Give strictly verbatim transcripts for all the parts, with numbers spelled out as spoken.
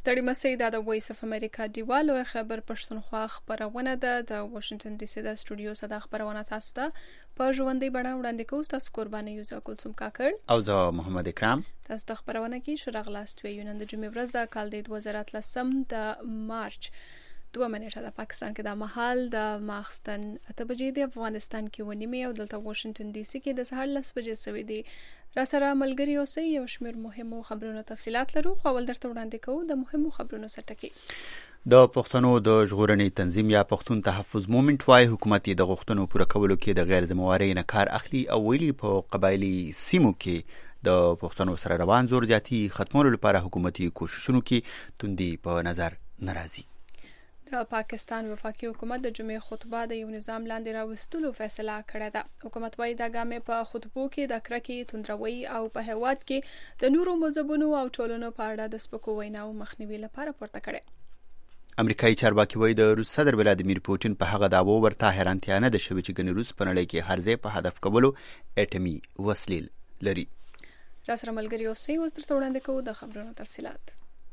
ستړي مسئ دا د وایس اف امریکا ډیوالو خبر پښتونخوا خبرونه ده د واشنگټن ډي سي د سټوډیو څخه خبرونه تاسو ته په ژوندۍ بڼه وړاندې کوو. تاسو قرباني یو ځکه کوم کاکړ او زه محمد اکرام. تاسو د خبرونه کې شورغ لاست وی نن د جمعې ورځ د کال د وزارت لسم د مارچ دوه منېټه د پاکستان کې د محل د ماخستن اته بجې د افغانستان کې ونیمه او دلته واشنگټن ډي سي کې د سهار لس بجې سوي دي. را سره ملګری اوسئ یو شمېر مهمو خبرونو تفصيلات لرو خو ول درته وړاندې کوو د مهمو خبرونو سرټکی. د پښتنو د ژغورنې تنظیم یا پښتون تحفظ مومنت وايي حکومت د غوښتنو پوره کولو کې د غیر ذمہوارۍ نه کار اخلي او ویلي په قبایلی سیمو کې د پښتنو سره روان زور زیاتی ختمولو لپاره حکومتي کوششونو کې توندي په نظر ناراضي. د پاکستان وفاقي حکومت د جمعې خطبه د یو نظام لاندې راوستلو فیصله کړې ده. حکومت وايي دا ګام په خطبو کې د کرکې توندروي او په هیواد کې د نورو مذهبونو او ټولنو په اړه د سپکو ویناو مخنیوي لپاره پورته کړي. امریکایي چارواکي وايي د روس صدر ولادیمیر پوتین په هغه دعوو ورته حیرانتیا نه ده شوې چې ګنې روس په نړۍ کې هر ځای په هدف کولو اټومي وسلې لري. را سره ملګری اوسئ اوس درته وړاندې کوو د خبرونو تفصيلات.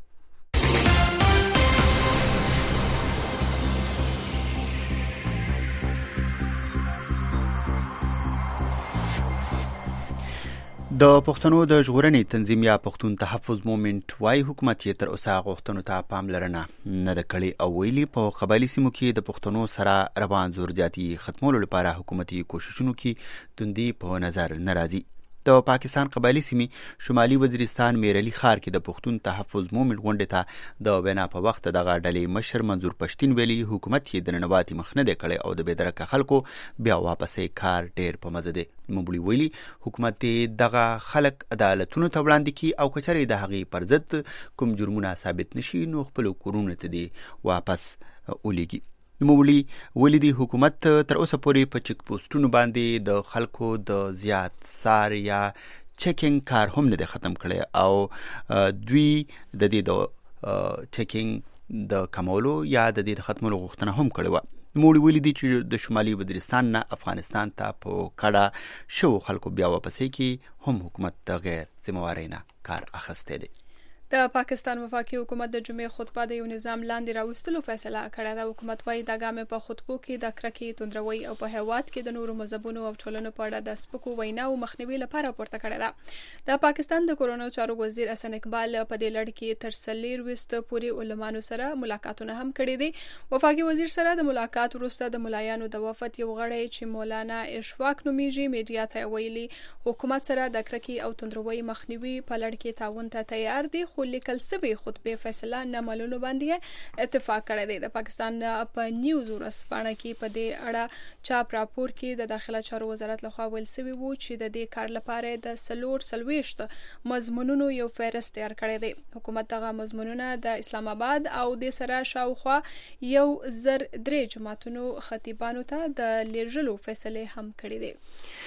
د پښتنو د ژغورنې تنظیم یا پښتون تحفظ مومنت وايي حکومت یې تر اوسه غوښتنو ته پاملرنه نه ده کړې او ویلي په قبایلی سیمو کې د پښتنو سره روان زور زیاتی ختمولو لپاره حکومتي کوششونو کې توندي په نظر ناراضي. د پاکستان قبایلی سیمې شمالي وزیرستان میرعلي ښار کې د پښتون تحفظ مومنت غونډې ته د وینا په وخت دغه ډلې مشر منظور پښتين ویلي حکومت یې د ننواتي مخ نه دی کړی او د بېدرکه خلکو بیا واپسې کار ډیر په مزه دی. مبلي ویلي حکومت دغه خلک عدالتونو ته وړاندې کی او کچري د هغې پر ضد کوم جرمونه ثابت نشي نو خپل کورونه ته دی واپس ولېږي. نوموړي ولې د حکومت تر اوسه پورې په چک پوسټونو باندې د خلکو د زیات سار یا چیکینګ کار هم نه ختم کړي او دوی د دې د چیکینګ د کمولو یا د دې ختمولو غوښتنه هم کړې و. نوموړي ویلي دي چې د شمالي وزیرستان نه افغانستان ته په کډه شو خلکو بیا واپسې کې هم حکومت د غیر ذمہوارۍ نه کار اخیستی دی. د پاکستان وفاقي حکومت د جمعې خطبه د یو نظام لاندې راوستلو فیصله کړې ده. حکومت وايي دا ګام په خطبو کې د کرکې توندروي او په هیواد کې د نورو مذهبونو او ټولنو په اړه د سپکو ویناو مخنیوي لپاره پورته کړې ده. د پاکستان د کورونو چارو وزیر احسن اقبال په دې لړ کې تر څلور وست پورې علماونو سره ملاقاتونه هم کړي دي. وفاقي وزیر سره د ملاقات وروسته د ملایانو د وفد یو غړی چې مولانا اشفاق نومیږي میډیا ته ویلي حکومت سره د کرکې او توندروي مخنیوي په لړ کې تعاون ته تیار دي خو لیکل سوي خطبه فیصله نه مالونو باندې اتفاق کړی دی. د پاکستان په نیوز ورسپانه کې په دې اړه چاپ راپور کې د داخله چارو وزارت لخوا ویل سوي وو چې د دې کار لپاره د سلور سلويشت مضمونونو یو فهرست تیار کړی دی. حکومت دغه مضمونونه د اسلام آباد او د سره شاوخوا یو زر درې جماعتونو خطیبانو ته د لیږلو فیصله هم کړی دی.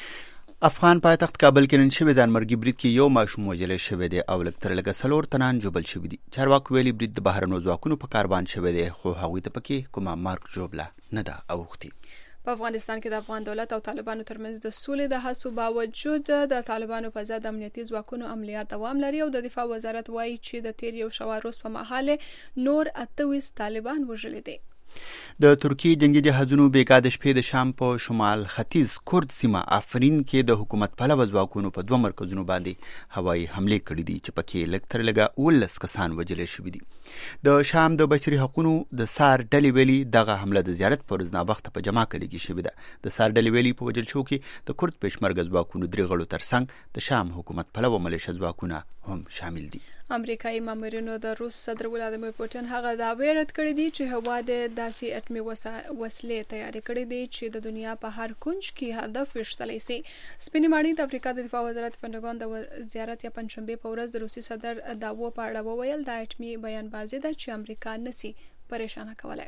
افغان پایتخت کابل کې نن شوی ځانمرګي برید کې یو ماشوم وژل شوی دی او لږ تر لږه څلور تنان جوبل شوي دي. چارواکو ویلي برید د بهرنیو ځواکونو په کار باندې شوی دی خو هغوی ته پکې کومه مرګ ژوبله نه ده اوښتې. په افغانستان کې د افغان دولت او طالبانو ترمنځ د سولې د هڅو باوجود د طالبانو په ضد امنیتي ځواکونو عملیات دوام لري او د دفاع وزارت وایي چې د تیر یو شوه روز په مهال نور اته ویشت طالبان وژلي دي. د ترکیې جنگي جهازونو بیګا د شپې د شام په شمال ختیځ کورد سیمه آفرین کې د حکومت پلوه ځواکونو په دوه مرکزونو باندې هوایي حملې کړې دي چې پکې لږ تر لږه اوولس کسان وژل شوي دي. د شام د بشري حقوقو د سار ډلې ویلي دغه حمله د زیارت پر ورځ ناوخته په جمع کلیږي شوې ده. د سار ډلې ویلي په وژل شو کې د کورد پېشمرګه ځواکونو درې غړو ترڅنګ د شام حکومت پلوه ملیشه ځواکونه هم شامل دي. امریکایي مامورینو د روس صدر ولادیمیر پوتین هغه دعوی رد کړې دي چې هواد داسې اټمي وسلې تیاری کړې دي چې د دنیا په هر کونج کې هدف وشتلی سي. سپینې ماڼۍ د افریقا د دفاع وزارت پنټاګون د زیارت یا پنځشنبه په ورځ د روسي صدر دعوو په اړه وویل دا اټمي بیان بازي ده چې امریکا نسی پریشانه کولای.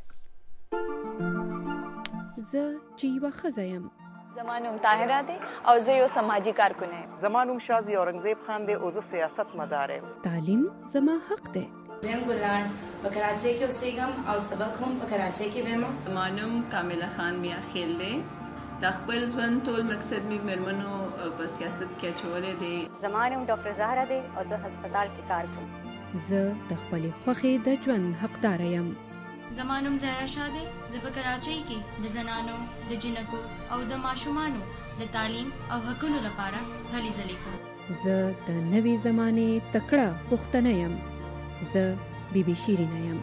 زه چې یوه ښځه یم زمانوم طاهره دی او زه یو سماجی کارکن یم. زمانوم شازی اورنګزیب خان دی او زه سیاست مدار یم. تعلیم زما حق دی. زم ګلان په کراچۍ کې اوسېږم او سبق هم په کراچۍ کې وایم. زمانوم کامله خان میا خیل دی. د خپل ژوند ټول مقصد می مرمنو په سیاست کې اچولې دی. زمانوم ډاکټر زهرا دی او زه هسپتال کې کار کوم. زه د خپلې خوښې د ژوند حقدار یم. زمانم زهرا شاه دی. زه په کراچۍ کې د زنانو، د جنکو او د ماشومانو د تعلیم او حقونو لپاره هلې ځلې کوم. زه د نوې زمانې تکړه پښتنه یم. زه بی بی شیرینه یم.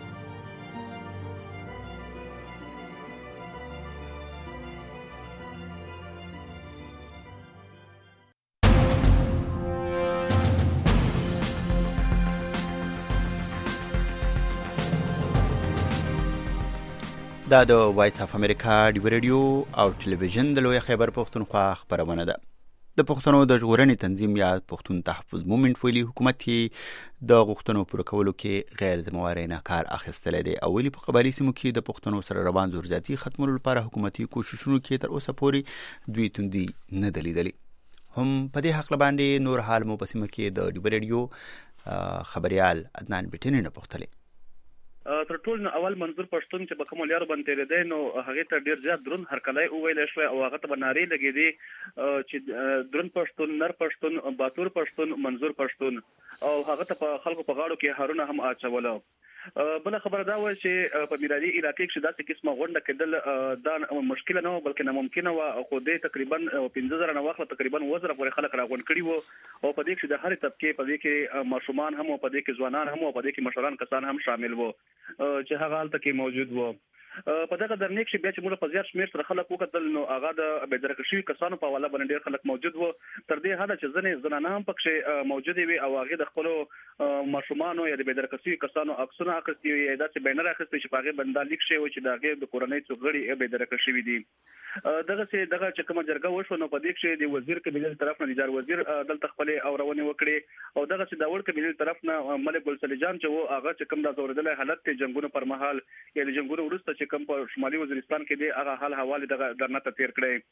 دا د وایس اف امریکا ډیو ریډیو او ټلویزیون د لوی خیبر پښتونخوا خبرونه ده. د پښتنو د ژغورنې تنظیم یا پښتون تحفظ مومنت ویلي حکومت یې د غوښتنو پوره کولو کې غیر ذمہوارانه کار اخیستلی دی او ویلي په قبایلي سیمو کې د پښتنو سره روان زورزیاتي ختمولو لپاره حکومتي کوششونو کې تر اوسه پورې دوی توندي نه ده لیدلې. هم په دې حق باندې نور حال مو په سیمه کې د ډیو ریډیو خبريال عدنان بیټنی نه پوښتلې. تر ټولو نو اول منظور پښتون چې په کوم لارو باندې تیر دی نو هغه ته ډیر زیات درون هرکلای او ویل شو او هغه ته بناري لګی دی چې درون پښتون، نر پښتون، باتور پښتون، منظور پښتون او هغه ته په خلکو په غاړو کې هارونه هم اچولو. بل خبره دا و چې په میراثي علاقې کې داسې قسمه غونډه کېدل دا مشکل نه و بلکې ناممکن و. خو دې تقریبا پنځه زره نه واخله تقریبا وزره پورې خلک راغون کړي وو او په دې کې د هر طبقه په دې کې ماشومان هم او په دې کې ځوانان هم او په دې کې مشران کسان هم شامل وو چې هغه حالت کې موجود وو. په دغه درنیک چې بیا چې موږ په زیات شمېر سره خلک وکتل نو هغه د بېدرکه شوي کسانو په حواله باندې ډېر خلک موجود وو. تر دې حده چې ځینې زنانه هم پکې موجودې وي او هغې د خپلو ماشومانو یا د بېدرکه شوي کسانو عکسونه اخیستي وي یا داسې بینر اخیستی چې په هغې باندې دا لیک شوی و چې د هغې د کورنۍ څو غړي بېدرکه شوي دي. دغسې دغه چې کومه جرګه وشوه نو په دې کې د وزیر کابینې له طرف نه د جار وزیر دلته خپلې اورونې وکړې او دغسې د وړ کابینې له طرف نه ملک ګلصلي جان چې و هغه چې کوم دا ځورېدلی حالت دی جنګونو پر مهال یا د جنګونو وروسته چې کوم په شمالي وزیرستان کې دی هغه حال حواله دغه درنه ته تیر کړی.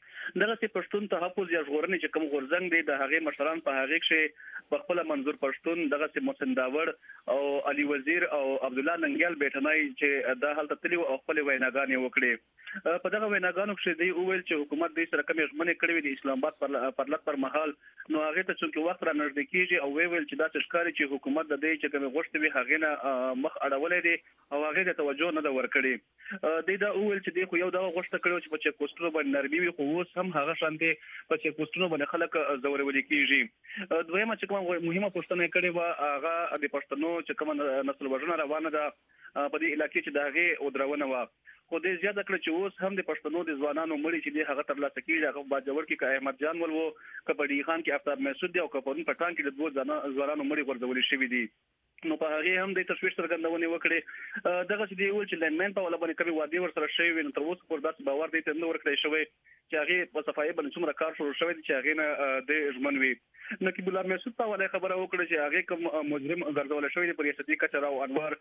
دغه پښتون تحفظ یا ژغورنې چې کوم غورځنګ دی د هغې مشران په هغې کې په خپله منظور پښتون، دغسې محسن داوړ او علي وزیر او عبدالله ننګیال بیټنی چې دا هلته تللي او خپلې ویناګانې وکړې. په دغه ویناګانو کې دوی وویل چې حکومت دوی سره کومې ژمنې کړې وي د اسلام آباد پرلط پر مهال نو هغې ته چونکې وخت را نږدې کېږي او ویې ویل چې داسې ښکاري چې حکومت د دې چې کومې غوښتې وي هغې نه مخ اړولی دی او هغې ته توجه نه ده ورکړې. دوی دا وویل چې دوی خو یو دغه غوښته کړې وه چې په چیک پوسټونو باندې نرمي وي خو اوس هم هغه شانتې په چیک پوسټونو باندې خلک ځورولي کېږي. دویمه چې کومه مهمه پوښتنه یې کړې وه هغه د پښتنو چې کومه نسل وژنه روانه ده په دې علاقې چې د هغې ودرونه وه خو دې زیاته کړه چې اوس هم د پښتنو د ځوانانو مړي چې دی هغه ترلاسه کېږي. هغه په باجوړ کې که احمد جان ول و که په ډي خان کې آفتاب محسود دی او که پرون پټان کې د دوو ځوانانو مړي غورځولي شوي دي نو په هغې هم د تشویش څرګندونې وکړې. دغسې دی وویل چې لینمین په والا باندې کومې وعدې ورسره شوي وي نو تر اوسه پورې داسې باور دی ته نه ورکړی شوی چې هغې په صفایي باندې څومره کار شروع شوی دی چې هغې نه دی ژمن وي. نقیب الله محسود په حواله خبره وکړه چې هغې کوم مجرم ګرځولی شوی دی په ریاستي کچه راو انوار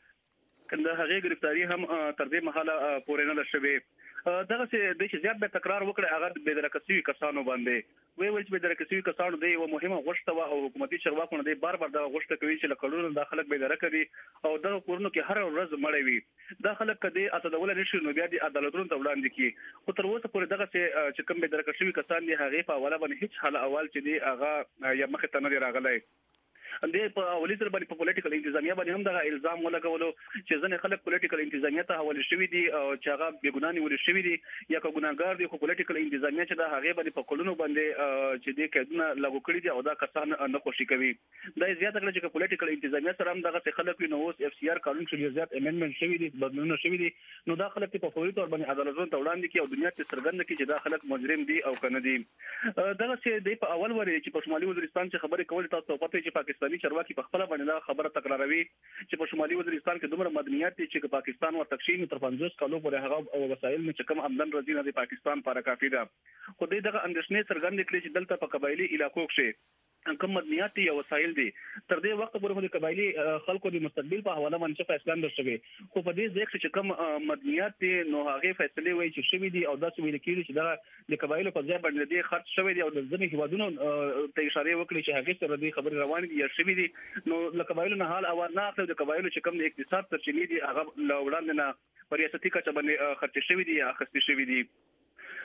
د هغې ګرفتاري هم تر دې مهاله پورې نه ده شوې. دغسې دی چې زیات به تکرار وکړی هغه د بېدرکه شوي کسانو باندې ویې ویل چې بېدرکه شوي کسانو دی یوه مهمه غوښته وه او حکومتي چارواکو نه دی بار بار دغه غوښته کوي چې له کلونو دا خلک بېدرکه دي او دغه کورونو کې هره ورځ مړی وي. دا خلک که دی اعتدولی نه شي نو بیا دې عدالتونو ته وړاندې کړي خو تر اوسه پورې دغسې چې کوم بېدرکه شوي کسان دي هغې په حواله باندې هېڅ حال احوال چې دی هغه یا مخې ته نه دی راغلی. دې په اولي سره باندې په پولیټیکل انتظامیه باندې هم دغه الزام ولګولو چې ځینې خلک پولیټیکل انتظامیه ته حواله شوي دي او چې هغه بې ګناه نیولي شوي دي یا که ګناهګار دي خو پولیټیکل انتظامیه چې ده هغې باندې په کلونو باندې چې دې قیدونه لاګو کړي دي او دا کسان نه خوشي کوي. دا یې زیاته کړه چې که پولیټیکل انتظامیه سره هم دغسې خلک وي نو اوس اف سی آر قانون کې ډېر زیات امینډمنټ شوي دي بدلونونه شوي دي نو دا خلک په فوري طور باندې عدالتونو ته وړاندې کړي او دنیا ته څرګنده کړي چې دا خلک مجرم دي او که نه دي. دغسې دی په اول ورې چې په شمالي وزیرستان چې خبرې کولې تاسو ته پته چې پاکستاني چارواکي په خپله باندې دا خبره تکراروي چې په شمالي وزیرستان کې دومره مدنیات دي چې پاکستان ورته کښېني تر پنځوس کالو پورې هغه وسایل نه چې کوم آمدن راځي نه د پاکستان لپاره کافي ده. خو دوی دغه اندېښنې څرګندې کړې چې دلته په قبایلي علاقو کښې کوم مدنیات دي یا وسایل دي تر دې وخته پورې خو د قبایلي خلکو د مستقبل په حواله باندې فیصله نه شوې خو په دې ځای کې چې کوم مدنیات دي نو هغې فیصلې وایي چې شوي دي او داسې ویل کېږي چې دغه د قبایلو په ځای باندې دې خرڅ شوی دی او د ځینې هېوادونو ته اشارې وکړي چې هغې سره دې خبرې روانې دي یا شوي دي نو له قبایلو نه حال اواز نه اخلي. د قبایلو چې کوم د اقتصاد سرچینې دي هغه له وړاندې نه په ریاستي کچه باندې خرڅې شوي دي یا اخیستې شوي دي.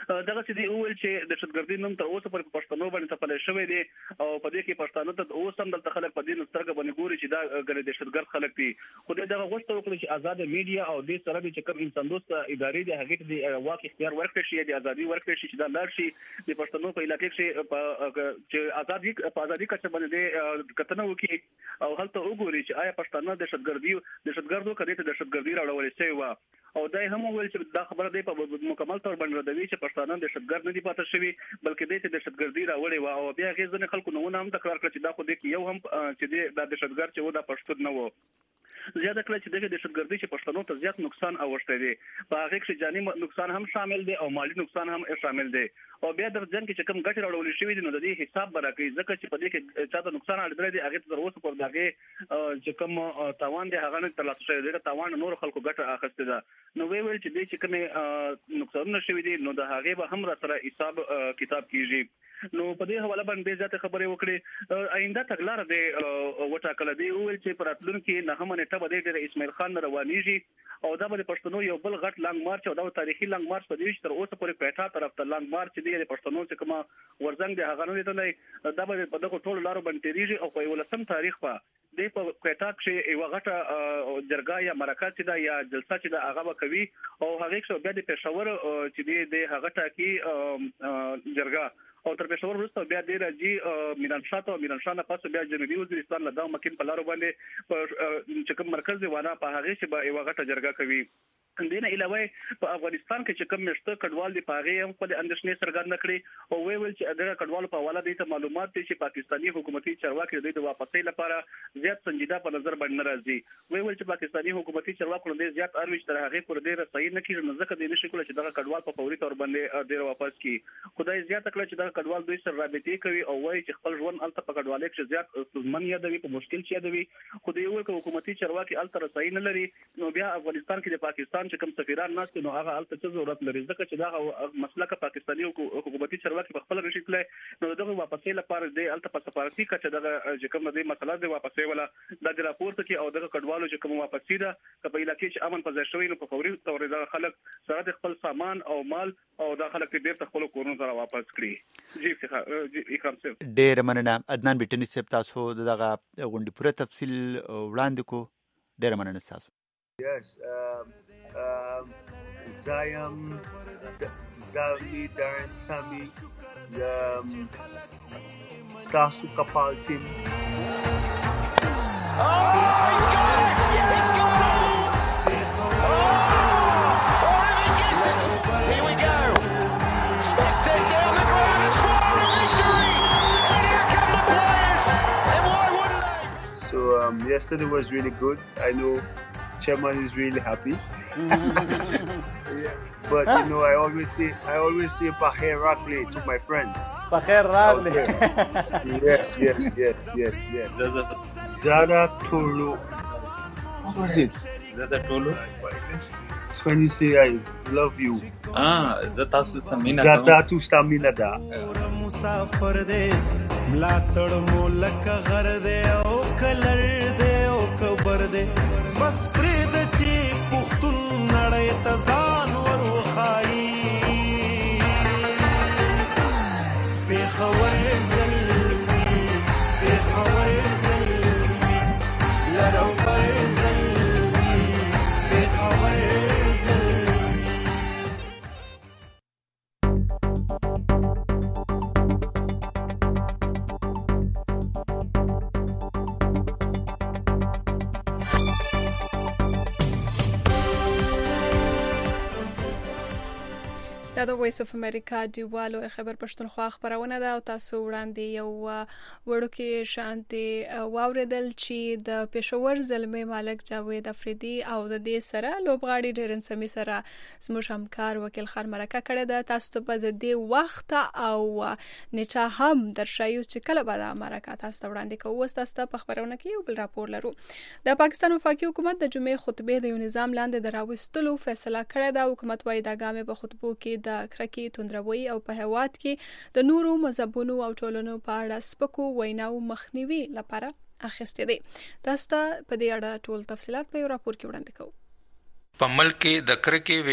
دغه چې دی ویل چې دهشتګردي نوم تر اوسه پر پښتنو باندې تپل شوی دی او په دې کې پښتانه ته اوس هم دلته خلک په دې نسترګ باندې ګوري چې دا ګل دهشتګرد خلک دي. خو دغه غوښتنه وکړي چې آزاد میډیا او دې سره چې کوم انسان دوست ادارې دي هغه ته واقع اختیار ورکړي شي د ازادي ورکړي شي چې دا لار شي د پښتنو په علاقې کې چې ازادي په ازادي کچه باندې کتنه وکړي او هلته وګوري چې آیا پښتانه دهشتګردي دهشتګردو کړي ته دهشتګردي راوړل شوی و او دا هم ویل چې دا خبره دی په مکمل تور باندې ردوي چې پښتانه دهشتګرد نه دي پاتې شوی بلکې دې ته دهشتګردي راوړي و او بیا هغه ځنه خلکو نو هم تکرار کړ چې دا خو دې یو هم چې دا دهشتګرد چې و دا پښتون نه و. زیاده کله چې دغه دهشتګردي چې پښتنو ته زیات نقصان اوښته دي په هغه کې جاني نقصان هم شامل دي او مالی نقصان هم شامل دي او بیا د ځن کې چې کوم ګټه راوړل شوی دي نو د دې حساب برابرۍ ځکه چې په دې کې چا د نقصان اړیدل دي هغه تر اوسه پر دغه چې کوم تاوان دي هغه نه ترلاسه شوی دی تاوان نور خلکو ګټه اخیسته ده نو وی ویل چې دې چې کوم نقصان نشوي دي نو د هغه به هم را سره حساب کتاب کیږي. نو په دې حواله باندې ځاته خبرې وکړي آینده تګلار دی وټاکل دی ویل چې پراتلونکو نه هم نه ټبه دی د اسماعیل خان روانيږي او دا به پښتنو یو بل غټ لانګ مارچ او دا تاریخي لانګ مارچ په دې تر اوسه پورې پیټا طرف ته لانګ مارچ دی د پښتنو چې کومه ورزنګ دی هغه نه لیدلای دا به په دغه ټولو لارو باندې تیریږي او په ولسم تاریخ په د په کوټا کې یو غټه جرګه یا مرکه چې دا یا جلسه چې دا هغه به کوي او هغه څو بیا د پېښور چې دی د هغه ټاکي جرګه او تر پېښور وروسته بیا د راځي میران شاه ته میران شاه نه پاسه بیا جنوبي وزیرستان له دا مکین په لارو باندې چې کوم مرکز دی ونه په هغه چې به یو غټه جرګه کوي. دینه علاوه په افغانستان کې چې کوم نشته کډوال دی پاغه هم په اندیشنې سرګند کړي او وی ویل چې دغه کډوال په حواله دي ته معلومات دي چې پاکستانی حکومتي چارواکي د واپسۍ لپاره زیات سنجیده په نظر باندې ناراضي. وی ویل چې پاکستانی حکومتي چارواکو د زیات اروج تر هغه پر ډیر صحیح نه کیږي نو ځکه د نشي کول چې دغه کډوال په فوري تور باندې ډیر واپس کی خدای زیات کړ چې دغه کډوال دوی سره رابطې کوي او وایي چې خپل ژوند الته په کډوالۍ کې زیات سزمن یادوي په مشکل چې یادوي خو د یو حکومتي چارواکي الته صحیح نه لري نو بیا افغانستان کې د پاکستان چې کوم سفیران نو هغه الته څه ضرورت لري ځکه چې دا مسله پاکستانی حکومتي چارواکي په خپل رشي کله نو دغه واپسې لپاره د الته په سفارتي کچه دغه چې کوم د مسله د واپسې ولا د راپورته کې او دغه کډوالو چې کوم واپسې ده په علاقې چې امن په ځای شوی نو په فوري تور د خلک سره د خپل سامان او مال او د خلک د بیرته خپل کورونو سره واپس کړي. جی ښه اکرام صاحب ډېر مننه. عدنان بټنی صاحب تاسو دغه غونډې پوره تفصیل وړاندې کو ډېر مننه تاسو. Yes, um, um, Zayam, Zali, Darren, Sami, um, Stasu Kapal team. Oh, he's got it! He's got it! Oh, Oregon gets it! Here we go! Spectre down the ground is for a victory! And here come the players! And why wouldn't they? So, um, yesterday was really good. I know Chairman is really happy. Yeah. But you know, I always say, I always say "Pakhair Rakle" to my friends. Pakhair Rakle. Yes, yes, yes, yes, yes. Zada Tolo. What was it? Zada Tolo. It's when you say "I love you." Ah, Zata tu stamina. Zata tu stamina da. مسافر دے ملاتړ مولک غر دے او کلر دے او کبر دے بس پرید چی پختون نړۍ ته ځان ور وخایي بخور زلمی بخور زلمی لرو پر زلمی بخور دا د وایس اف امریکا دیوالو خبر پښتونخوا خبرونه ده او تاسو وړاندې یو وړوکی شانتي واوریدل چې د پېښور زلمي مالک جاوید افریدي او د دې سره لوبغاړي ډیرن سمي سره زموږ همکار وکیل خان مرکه کړې ده. تاسو ته په دې وخت او نچا هم درشایو چې کله به د مرکه تاسو وړاندې کوو. تاسو په خبرونه کې یو بل راپور لرو. د پاکستان وفاقي حکومت د جمعې خطبه د یو نظام لاندې دراوستلو فیصله کړې ده. حکومت وايي دا ګام په خطبو کې د کرکې توندروي او په هواد کې د نورو مذهبونو او ټولنو په اړه سپکو ویناو مخنیوي لپاره اخیستې دي. تاسو ته په دې اړه ټول تفصيلات په یو راپور کې وړاندې کوو. په ملک کې د کرکې وینا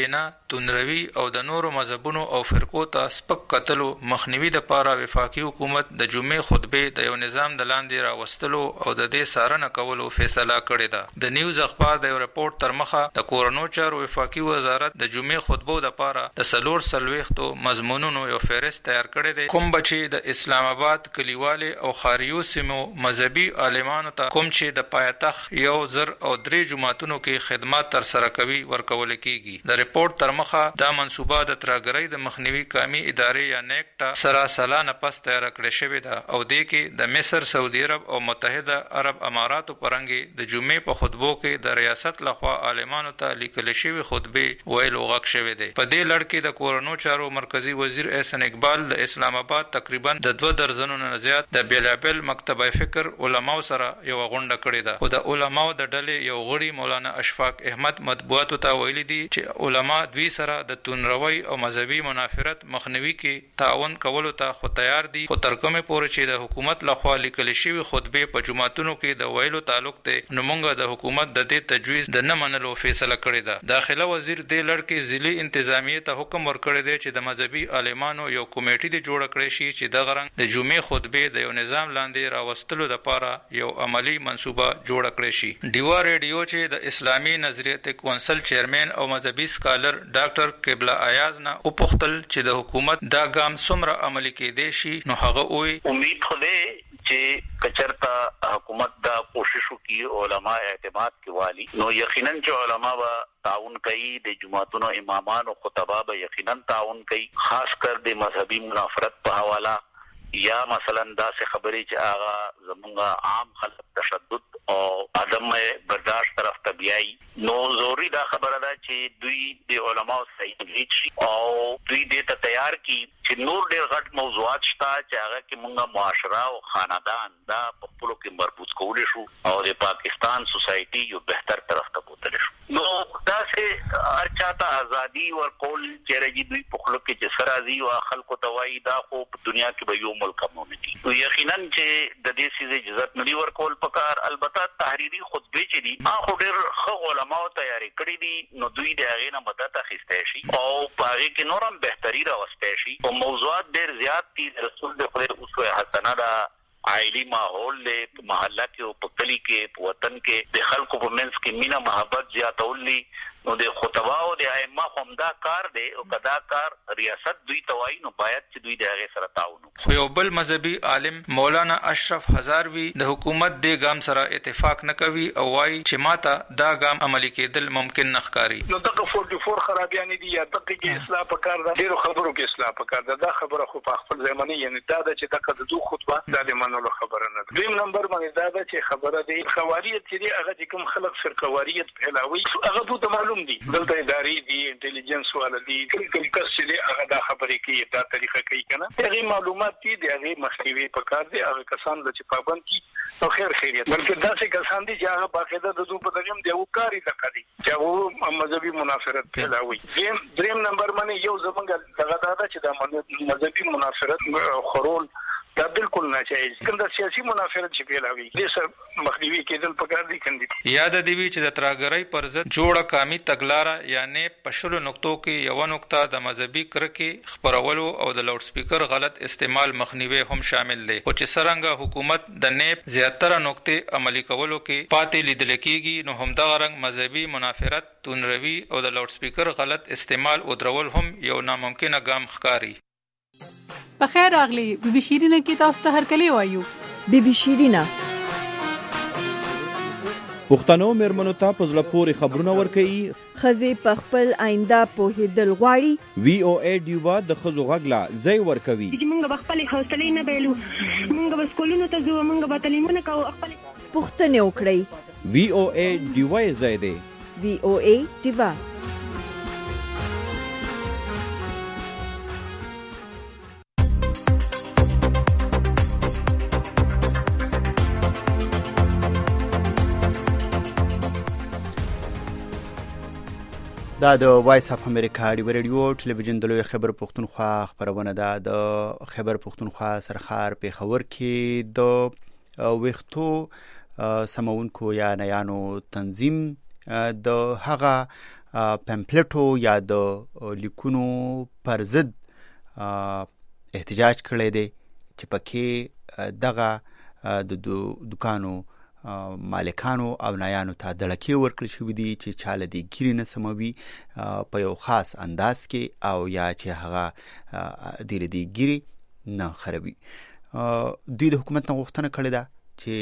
توندروي او د نورو مذهبونو او فرقو ته سپک کتلو مخنیوي د پاره وفاقي حکومت د جمعې خطبه د یو نظام د لاندې راوستلو او د دې څارنه کولو فیصله کړې ده. د نیوز اخبار د رپورت تر مخه د کورونو چارو وفاقي وزارت د جمعې خطبو د پاره د سلور سلويختو مضمونونو یو فهرست تیار کړی دی، کوم بچي د اسلام آباد کلیواله او خاریو سیمو مذهبي عالمانو ته کوم چې د پایتخت یو زر او درې جماعتونو کې خدمات تر سره کوي ورکول کیږي. د رپورت تر مخه دا منصوبه د ترګرۍ د مخنیوي قومي ادارې یا نیکټا سره سالانه پس تیار کړې شوې ده او د کې د مصر، سعودي عرب او متحده عرب اماراتو پرنګي د جمعې په خطبو کې د ریاست لخوا عالمانو ته لیکل شوی خطبه ویلو غږ شوی دی. په دې لړ کې د کورونو چارو مرکزی وزیر احسن اقبال د اسلام آباد تقریبا د دوه درزنو نه زیات د بیلابل مکتبه فکر علماو سره یو غونډه کړې ده. او د علماو د ډلې یو غړي مولانا اشفاق احمد مطبوعاتو ته ویلي دي چې علما دوی سره د تونروي او مذهبي منافرت مخنیوي کې تعاون کولو ته خو تیار دي، خو تر کومه پورې چې د حکومت لخوا لیکل شوی خطبه په جمعتونو کې د ویلو تعلق ته نو مونږ د حکومت د دې تجویز د نه منلو فیصله کړې ده. داخله وزیر د لړ کې ضلعي انتظامیه ته حکم ورکړی دی چې د مذهبي عالمانو یو کمیټه د جوړ کړی شي چې د غرنګ د جمعې خطبه د یو نظام لاندې راوستلو لپاره یو عملی منصوبه جوړ کړی شي. ډیوا ریډیو چې د اسلامي نظریات کونسل چیرمن او مذهبي سکالر ډاکټر قبله ایاز نه او پختل چې د حکومت دا ګام څومره عملی کېدی شي نو هغه وی امید خو دې چې کچرتا حکومت دا کوشش وکړي علما اعتماد کې والی نو یقینا چې علما با تعاون کوي، د جماعتونو امامان او خطبا به یقینا تعاون کوي، خاص کر د مذهبي منافرت په حواله یا مثلا دا سه خبرې چې هغه زمونږ عام خلک تشدد او عدم برداشت طرف ته بیاي نو ضروري دا خبره ده چې دوی د علماو سره هیڅ او دوی دې ته تیار کی چې نور ډېر غټ موضوعات شته چې هغه کې مونږه معاشره او خاندان دا په خپلو کې مربوط کولی شو او د پاکستان سوسایټي یو بهتر طرف ته بوتلی شو. نو دا سه هر چاته ازادي ورکول چې دوی په خپلو کې چې سره ازي او خلکو ته وایي دا خو په دنیا کې به یو ملک کمیونټي نو یقینا چې د دې سیزه اجازه نړۍ ورکول پکار. البته تحریری خطبه چې دي هغه ډېر ښه علماو تیاری کړی دي نو دوی د هغې نه مدد اخیستی شي او په هغې کې نور هم بهتري راوستی شي او موضوعات ډېر زیات دي. رسول د خدای اسوه حسنه ده، عائلی ماحول دی، په محله کې او په کلي کې په وطن کې د خلکو په منځ کې مینه محبت زیاتول دي نو د خطبا او د ائمه هم دا کار دی او کدا کار ریاست دوی توای نو باید چې دوی د هغه سره تعاون وکړي. خو یو بل مذهبي عالم مولانا اشرف هزاروی د حکومت د ګام سره اتفاق نه کوي او وايي چې ماته دا ګام عملی کېدل ممکن نه ښکاري. نو دغه چورلس خرابیان دي یا دغه کې اصلاح پکار ده، ډیرو خبرو کې اصلاح پکار ده. دا خبره خو په خپل ځمانه یعنی دا ده چې دغه د دوه خطبه د منلو خبره نه ده. دویم نمبر باندې دا ده چې خبره دی خواریت چې هغه کوم خلک فرقواریت پهلاوي هغه دوی معلوم دي، دلته ادارې دي، انټيليجنس ولا دي، کوم کوم کس چې هغه دا خبرې کوي دا طریقه کوي کنه هغه معلومات دي د هغه مخنیوي پکار دي. هغه کسان چې پابند دي او خیر خیریت بلکې دا څه کسان دي چې هغه باقاعده د دوی په دغه دی او کاری د کوي چې هغه مذهبي منافرت پهلاوي. دریم نمبر باندې یو زمونږ دغه دا چې د مذهبي منافرت خورول دا بالکل ناجایز کوم د سیاسي منافرت چې پیلاوي دې سره مخنیوي کېدل پکار دي کندي. یاد دی وی چې د تراګرۍ پر ضد جوړه قامي تګلاره یعنی پښلو نقطو کې یو نقطه د مذهبي کرکې خبرولو او د لاوډ سپیکر غلط استعمال مخنیوي هم شامل دی او چې څنګه حکومت د نیب زیاتره نقطې عملی کولو کې پاتې لیدل کېږي نو هم د غرنګ مذهبي منافرت تونروي او د لاوډ سپیکر غلط استعمال او درول هم یو ناممکنه ګام ښکاري. په خیر راغلی بی بی شیرینه کې تاسو ته هرکلی وایو. بی بی شیرینه پښتنو مېرمنو ته په زړه پورې خبرونه ورکوي، ښځې په خپل آینده پوهېدل غواړي. وی او ای ډیوا د ښځو غږ له ځای ورکوي. موږ به خپلې حوصلې نه بایلو، موږ به سکولونو ته ځو، موږ به تعلیمونه کوو، خپلې پوښتنې وکړئ. وی او ای ډیوا یې ځای دی. وی او ای ډیوا دا د وایس اف امریکا ډیو ریډیو ټلویزیون د لوی خبر پښتونخوا خبرونه ده. د خبر پښتونخوا سرخار پیښور کې د ویختو سمونکو یا نیانو تنظیم د هغه پمفلټو یا د لیکونو پر ضد احتجاج کړی دی چې پکې دغه د دکانو مالکانو او نایانو ته دړکې ورکړل شوې دي چې چاله دې ګیرې نه سموي په یو خاص انداز کې او یا چې هغه دې دې ګیرې نه خرابي. دوی د حکومت نه غوښتنه کړې ده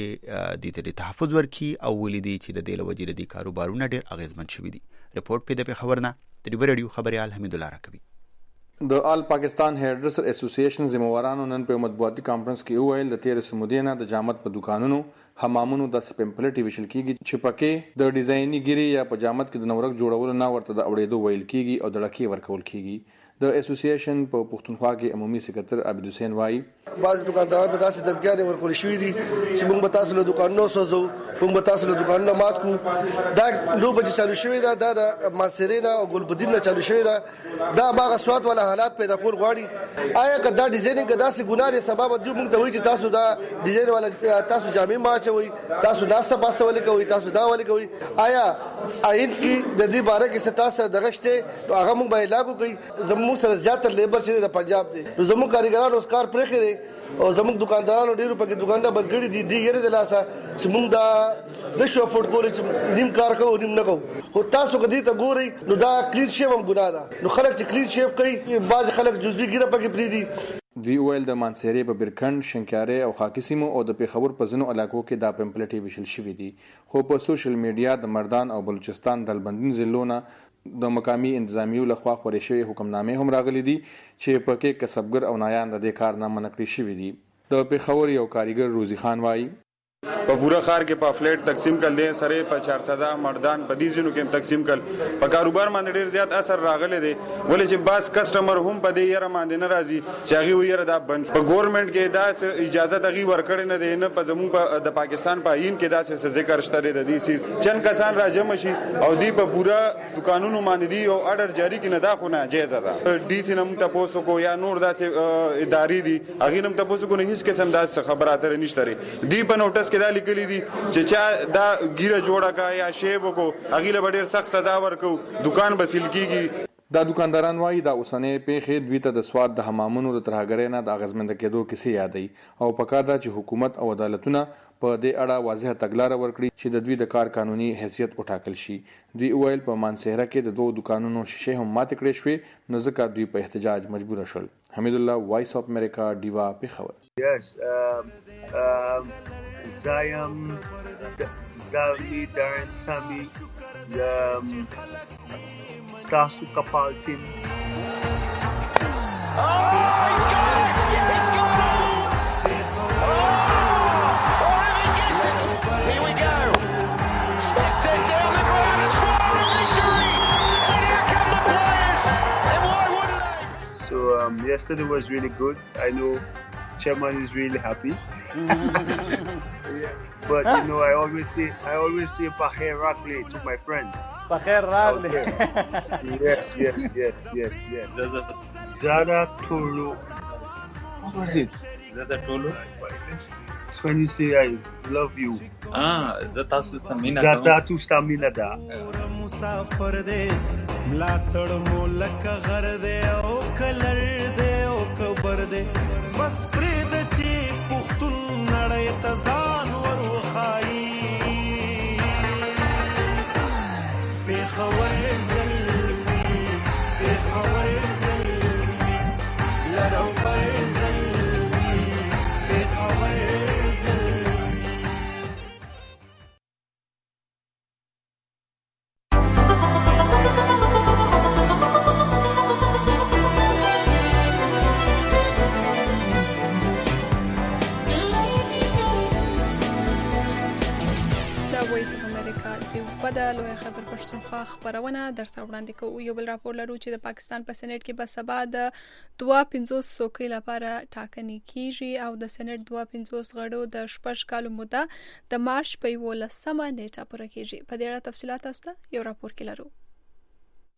چې دې ته تحفظ ورکړي او ولیدي چې د دې له وجې د دې کاروبارونه ډېر اغېزمن شوي دي. رپورټ په دې خبر نه د ډیبر رادیو خبريال حمید الله راکوي. د آل پاکستان هیرډرسر اسوسییشن ذمہوارانو نن په مطبوعاتي کانفرنس کې وویل د تیر سمودینه د جامت په دکانونو حمامونو د سپمپلټي وشل کیږي چې پکې د ډیزایني ګيري یا په جامت کې د نورک جوړولو نه ورته د اورېدو ویل کیږي او د لکې ورکول کیږي. د اسوسییشن په پښتونخوا کې عمومي سکرټر عبد حسین وایي بعض دکانداران ته داسې دمکیانې ورکول شوې دي چې موږ به تاسو له دکانونو سوځو، موږ به تاسو له دکانونو مات کو. دا لوبه چې چالو شوې ده دا د ماسرین او ګلبدین نه چالو شوې ده. دا هغه سواد ولا حالات پیدا کول غواړي. آیا که دا ډیزاینینګ داسې ګناه دی سبب دی موږ ته وایي چې تاسو دا ډیزاین ولا تاسو جامې ماچوي، تاسو دا څه پاسه ولې کوي، تاسو دا ولې کوي. آیا آئین کې د دې باره کې ستاسو دغه شته هغه موږ به لاګو کوي. زموږ سره زیاتره لیبر چې د پنجاب دی نو زموږ کاریګرانو اوس کار پرې کړی او زموږ دکاندارانو ډیرو پکې دکانونه بند کړي دي. دی یې د لاسه چې موږ دا نشو افورد کولی چې نیم کار کوو نیم نه کوو. خو تاسو که دې ته ګورئ نو دا کلین شیف هم ګناه ده. نو خلک چې کلین شیف کوي بعض خلک جزوي ګیره پکې پرېږدي. دوی ویل د مانسیری په برکند، شنکاري او خاکی سیمو او د پیښور په ځینو علاقو کې دا پمپلټي وشل شوي دي. خو په سوشل میډیا د مردان او بلوچستان دلبندین ضلعونه د مقامی انتظامیو لخوا خورې شوی حکمنامې هم راغلي دي چې پکې کسبګر او نایان د دې کار نه منع کړي شوي دي. د پیښور یو کاریګر روزي خان وایي په پورا خار کې پافلیټ تقسیم کړل دي، سره په چار صدا مردان په دې ځینو کې تقسیم کړل. په کاروبار باندې ډیر زیات اثر راغلی دی ولې چې باس کسٹمر هم په دې یره باندې نه راځي چې هغه ویره دا بند. په ګورنمنت کې دا اجازه دغه ورکړې نه دی، نه په زموږ په د پاکستان په آئین کې دا څه ذکر شته دی. د دې سیس چند کسان راجم شي او دی په پورا دکانونو باندې دی او آرډر جاری کړي نه دا خو نه جایز ده. ډي سي نم تاسو کو یا نور داسې ادارې دي هغه نم تاسو کو نه هیڅ قسم داسې خبرات نشته دی. په نوټس کې دا لیکلي دي چې چا دا ګیره جوړه کا یا شی وکړو هغه له ډېر سخت سزا ورکو، دکان بسیل کیږي. دا دکانداران وایي دا اوسنۍ پیښې دوی ته د سواد د حمامونو د ترهګرۍ نه د اغېزمنده کېدو کیسې یادوي او پکار ده چې حکومت او عدالتونه په دې اړه واضحه تګلاره ورکړي چې د دوی د کار قانوني حیثیت وټاکل شي. دوی ویل په مانسهره کې د دوه دکانونو شیشې هم ماتې کړې شوې نو ځکه دوی په احتجاج مجبور شول. حمید الله، وایس اف امریکا، ډیوا، پیښور. Yes, um, um, Zayam, Zali, Darren, Sami, um, Stasu Kapaltin. Oh, he's got it! He's got it! Oh! Oh, he gets it! Here we go! Spectre down the ground as far as victory! And here come the players! And why wouldn't they? So, um, yesterday was really good. I know Chairman is really happy. Yeah. But you know, I always say, I always say Pakhair Rakli to my friends. Pakhair Rakli. Yes, yes, yes, yes, yes. Zada Tulu. What was it? Zada Tulu. It's when you say I love you. Ah, Zata tu stamina. Zata tu stamina da. مسافر دے ملاتړ مولک غر دے او کلر دے او کبر دے بس پرې د چې پښتون نړۍ ته ځان ور وخایي پیښور زلمي پیښور زلمي لرو پر زلمي پیښور زلمي. د لوی خبر پښتونخوا خبرونه درته وړاندې کوو. یو بل راپور لرو چې د پاکستان په سېنات کې به سبا د دوه پنځوس څوکۍ لپاره ټاکنې کیږي او د سېنات دوه پنځوس غړو د شپږ کالو موده د مارچ په یولسمه نیټه پوره کیږي. په دې اړه تفصیلات تاسو ته یو راپور کې لرو.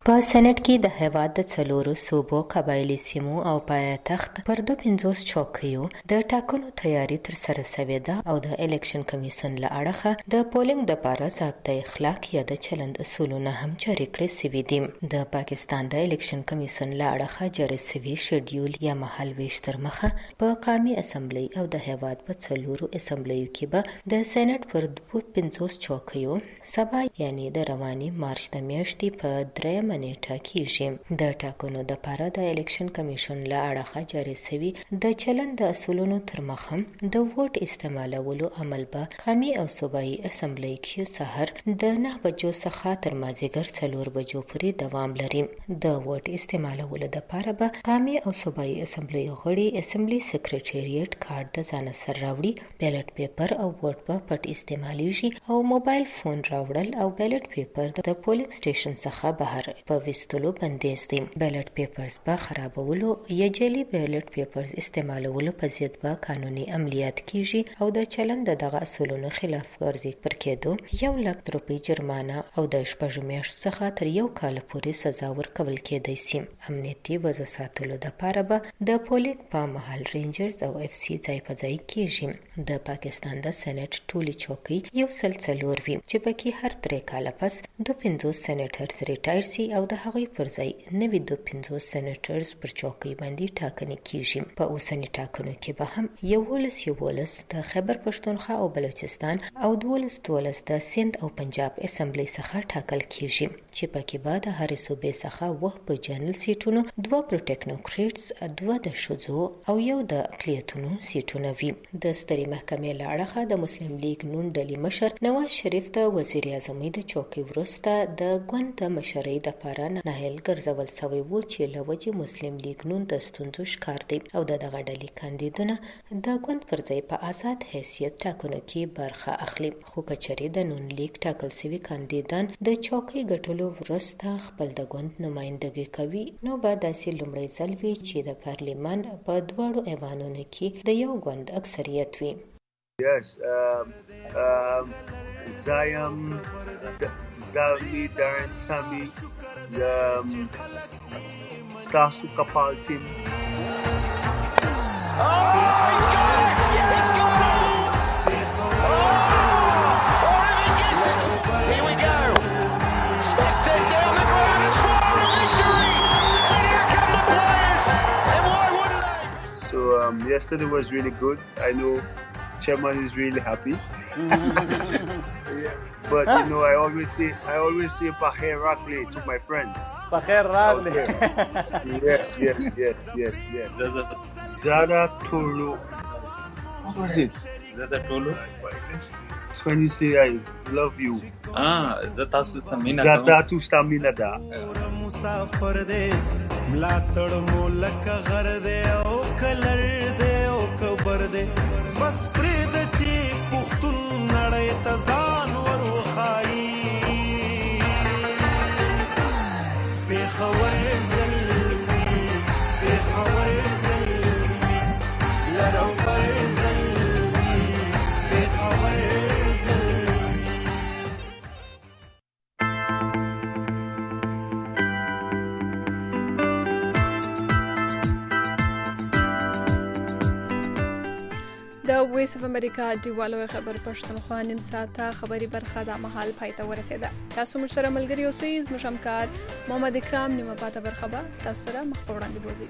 په سېنات کې د هیواد د څلورو صوبو قبایلی سیمو او پایتخت پر دوه پنځوس چوکیو د ټاکنو تیاری تر سره شوې ده او د الیکشن کمیشن له اړخه د پولینګ د لپاره ضابطه اخلاق یا د چلند اصولونه هم جاری کړي شوي دي. د پاکستان د الیکشن کمیشن له اړخه جاری شوي شیډیول یا مهال ویش تر مخه په قومي اسمبلی او د هیواد په څلورو اسمبلیو کې به د سېنات پر دوه پنځوس چوکیو سبا یعنی د رواني مارچ د میاشتې په درېمه نیټه کېږي. د ټاکنو د لپاره د الیکشن کمیشن له اړخه جاری شوي د چلند د اصولونو تر مخه د ووټ استعمالولو عمل به قومي او صوبایي اسمبلی کې سحر د نه بجو څخه تر مازدیګر څلور بجو پورې دوام لري. د ووټ استعمالولو د لپاره به قومي او صوبایي اسمبلی غړي اسمبلی سکریټریټ کارت د ځان سره راوړي، بیلټ پیپر او ووټ په پټ استعمالیږي او موبایل فون راوړل او بیلټ پیپر د پولینګ سټیشن څخه بهر په وستلو بندیز دي. بیلټ پیپرز به خرابولو یا جعلي بیلټ پیپرز استعمالولو په ضد به قانوني عملیات کیږي او د چلند دغه اصولونو خلاف ورزي پر کېدو یو لک روپۍ جرمانه او د شپږ میاشتو څخه تر یو کال پورې سزا ورکول کېدای شي. امنیتي وضع ساتلو دپاره به د پولینګ په مهال رینجرز او اف سی ځای په ځای کیږي. د پاکستان د سېنات ټولې چوکۍ یو سل څلور وي چې پکې هر درې کاله پس دوه پنځوس سېنیټرز ریټایر سي او د هغوی پر ځای نوي دوه پنځوس سېنیټرز پر چوکۍ باندې ټاکنې کیږي. په اوسني ټاکنو کې به هم یولس یولس د خیبر پښتونخوا او بلوچستان او دولس دولس د سند او پنجاب اسمبلی څخه ټاکل کیږي چې پکې به د هرې صوبې څخه وه په جنرال سیټونو دوه پر ټیکنوکریټس دوه د ښځو او یو د اقلیتونو سیټونه وي. د سترې محکمې له اړخه د مسلم لیگ نون ډلې مشر نواز شریف د وزیر اعظمۍ د چوکۍ وروسته د ګوند د مشرۍ دپاره ناهیل ګرځول شوی و چې له وجې مسلم لیگ نون د ستونزو ښکار دی او د دغه ډلې کاندیدونه د ګوند پر ځای په آزاد حیثیت ټاکنو کې برخه اخلي. خو که چېرې د نون لیگ ټاکل شوي کاندیدان د چوکۍ ګټلو وروسته خپل د ګوند نمایندګي کوي نو به داسې لومړی ځل وي چې د پارلمان په دواړو ایوانونو کې د یو ګوند اکثریت وي. Yes, um, um, Zayam, Zalmi, Darren, Sami, um, Stasu Kapal team. Oh, he's got it! He's got it! Oh, Origi gets it! Here we go! Spectre down the ground as far as victory! And here come the players! And why wouldn't they? So, um, yesterday was really good. I know Chairman is really happy. Yeah. But you know, I always say, I always say Bakhair Ragli to my friends. Bakhair Ragli. Yes, yes, yes, yes, yes. Zada Tulu. What was it? Zada Tulu. It's when you say I love you. Ah, Zata tu stamina. Zata tu stamina da. مسافر دے ملاتړ مولک غر دے او کلر دے او کبر دے بس پرید چی پختون نړۍ ته ځان ور وخایي بخور زلمی بخور زلمی لرو پر زلمی بخور د وایس اف امریکا دیوالو خبر پښتونخوا نیم ساعته خبري برخه د محل پایته ورسېده. تاسو موږ سره ملګری اوسئ. زموږ همکار محمد اکرام نیمه پاته برخه به تاسو سره مخ په وړاندې بوزي.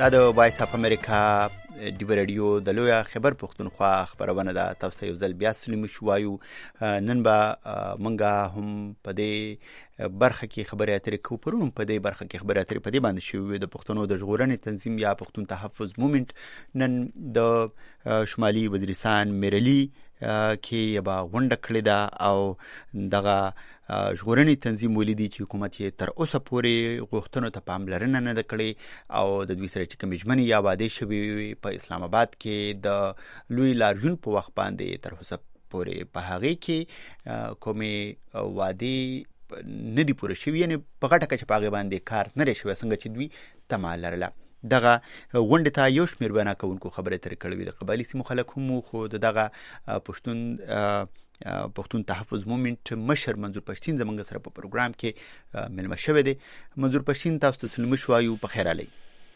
دا د وایس اف امریکا ډیو رادیو د لویا خبر پښتونخوا خبرونه ده. تاسو ته یو ځل بیا سلام شوایو. نن به مونږه هم په دې برخه کې خبرې اترې کوو. پرون په دې برخه کې خبرې اترې په دې باندې شوې د پښتنو د ژغورنې تنظیم یا پښتون تحفظ موومېنټ نن د شمالي وزیرستان میرلی کې یبا غونډه کړې ده او دغه ژغورنې تنظیم ولیدي چې حکومت یې تر اوسه پورې غوښتنو ته پاملرنه نه ده کړې او د دوی سره چې کومې ژمنې یا وعدې شوې په اسلام آباد کې د لوی لاریون په وخت باندې تر اوسه پورې په هغې کې کومې وعدې نه دي پوره شوي، یعنې په غټه کچه په هغې باندې کار نه دی شوی څنګه چې دوی تمه لرله. دغه غونډې ته یو شمېر بیان کوونکو خبرې اترې کړې وې. د قبایلي سیمو خلک هم خو د دغه پښتون پښتون تحفظ موومېنټ مشر منظور پښتین زموږ سره په پروګرام کې مېلمه شوی دی. منظور پښتین تاسو ته سلام شوایو. په خیر علي.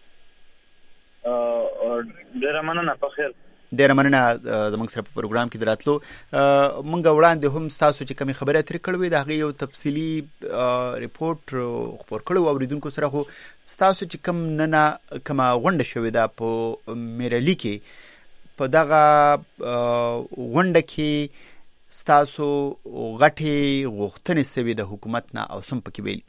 ډېره مننه. په خیر. ډېره مننه زموږ سره په پروګرام کې دراتلو. مونږ وړاندې هم ستاسو چې کومې خبرې اترې کړې وې د هغې یو تفصیلي ریپورټ خپور کړی و اوریدونکو سره، خو ستاسو چې کوم ننه کومه غونډه شوې ده په میرلی کې، په دغه غونډه کې ستاسو غټې غوښتنې سوي د حکومت نه او سم پکې ویلي؟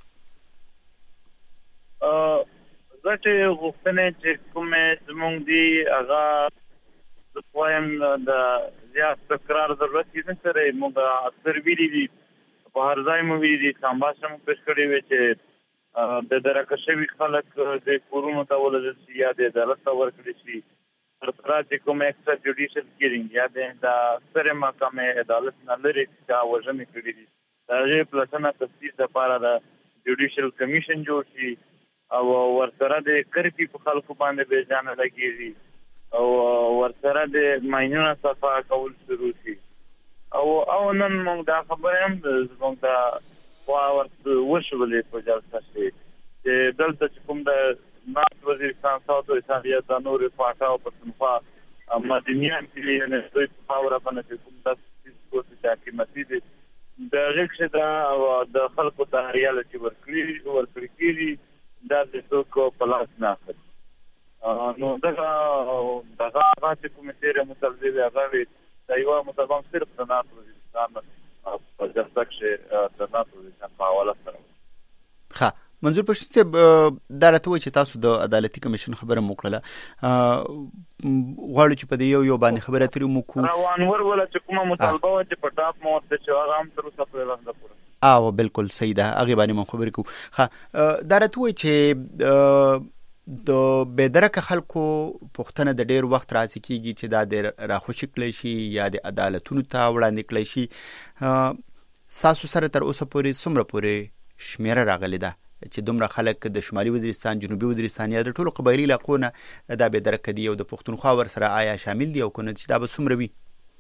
غټې غوښتنې چې کومې زموږ دي هغه زه وایم د زیات تکرار ضرورت یې نه لري. موږ اکثر ویلي دي، په هر ځای مو ویلي دي، سامباسه مو پېښ کړې وې چې د درکه شوي خلک د کورونو ته ولېږل شي یا د عدالت ته ورکړل شي. سرسره چې کوم ایکسټرا جوډیشل کیرینګ یا د سترې محکمې عدالت نه لرې چې هغه وژنې کړي دي، د هغې پلټنه تفتیش دپاره د جوډیشل کمیشن جوړ شي او ورسره د کرکې په خلکو باندې بېجانه لګېږي او ورسره د ماینونو صفا کول شروع شي. او او نن موږ دا خبره هم زموږ د خوا ورته وشولې په جلسه کې چې دلته چې کوم د نارت وزیرستان ساوت وزیرستان یا د نورې خواټه او پښتونخوا مدنیان چې یعنې دوی په خاوره باندې چې کوم داسې څیز کوڅې چې حکومتي دي د هغې کښې دا د خلکو ته ریاله چې ورکړي ورکړي کېږي دا د څوک په لاس نه اخلي. نو دغه دغه هغه چې کومې تېرې مطالبې وې هغه وې د یوه مطالبه صرف د نارت وزیرستان په جلسه کښې د نارت وزیرستان په حواله سره. ښه منظور پښتین صاحب، دا راته وایي چې تاسو د عدالتي کمیشن خبره مو کړله، غواړو چې په دې یو یو باندې خبره اترې مو کړو. روانور وله چې کومه مطالبه وه چې په ټاپ مو ورته چې هغه هم تر اوسه پورې رنګه پوره. او بالکل صحیح ده، هغې باندې مو خبرې کوو. ښه دا راته وایي چې د بېدرکه خلکو پوښتنه د ډېر وخت راځي کېږي چې دا د راخوشي کړی شي یا د عدالتونو ته وړاندې کړی شي. ستاسو سره تر اوسه پورې څومره پورې شمېره راغلې ده چې دومره خلک د شمالي وزیرستان، جنوبي وزیرستان یا د ټولو قبایلي علاقو نه دا بېدرکه دي او د پښتونخوا ورسره آیا شامل دي او که نه چې دا به څومره وي؟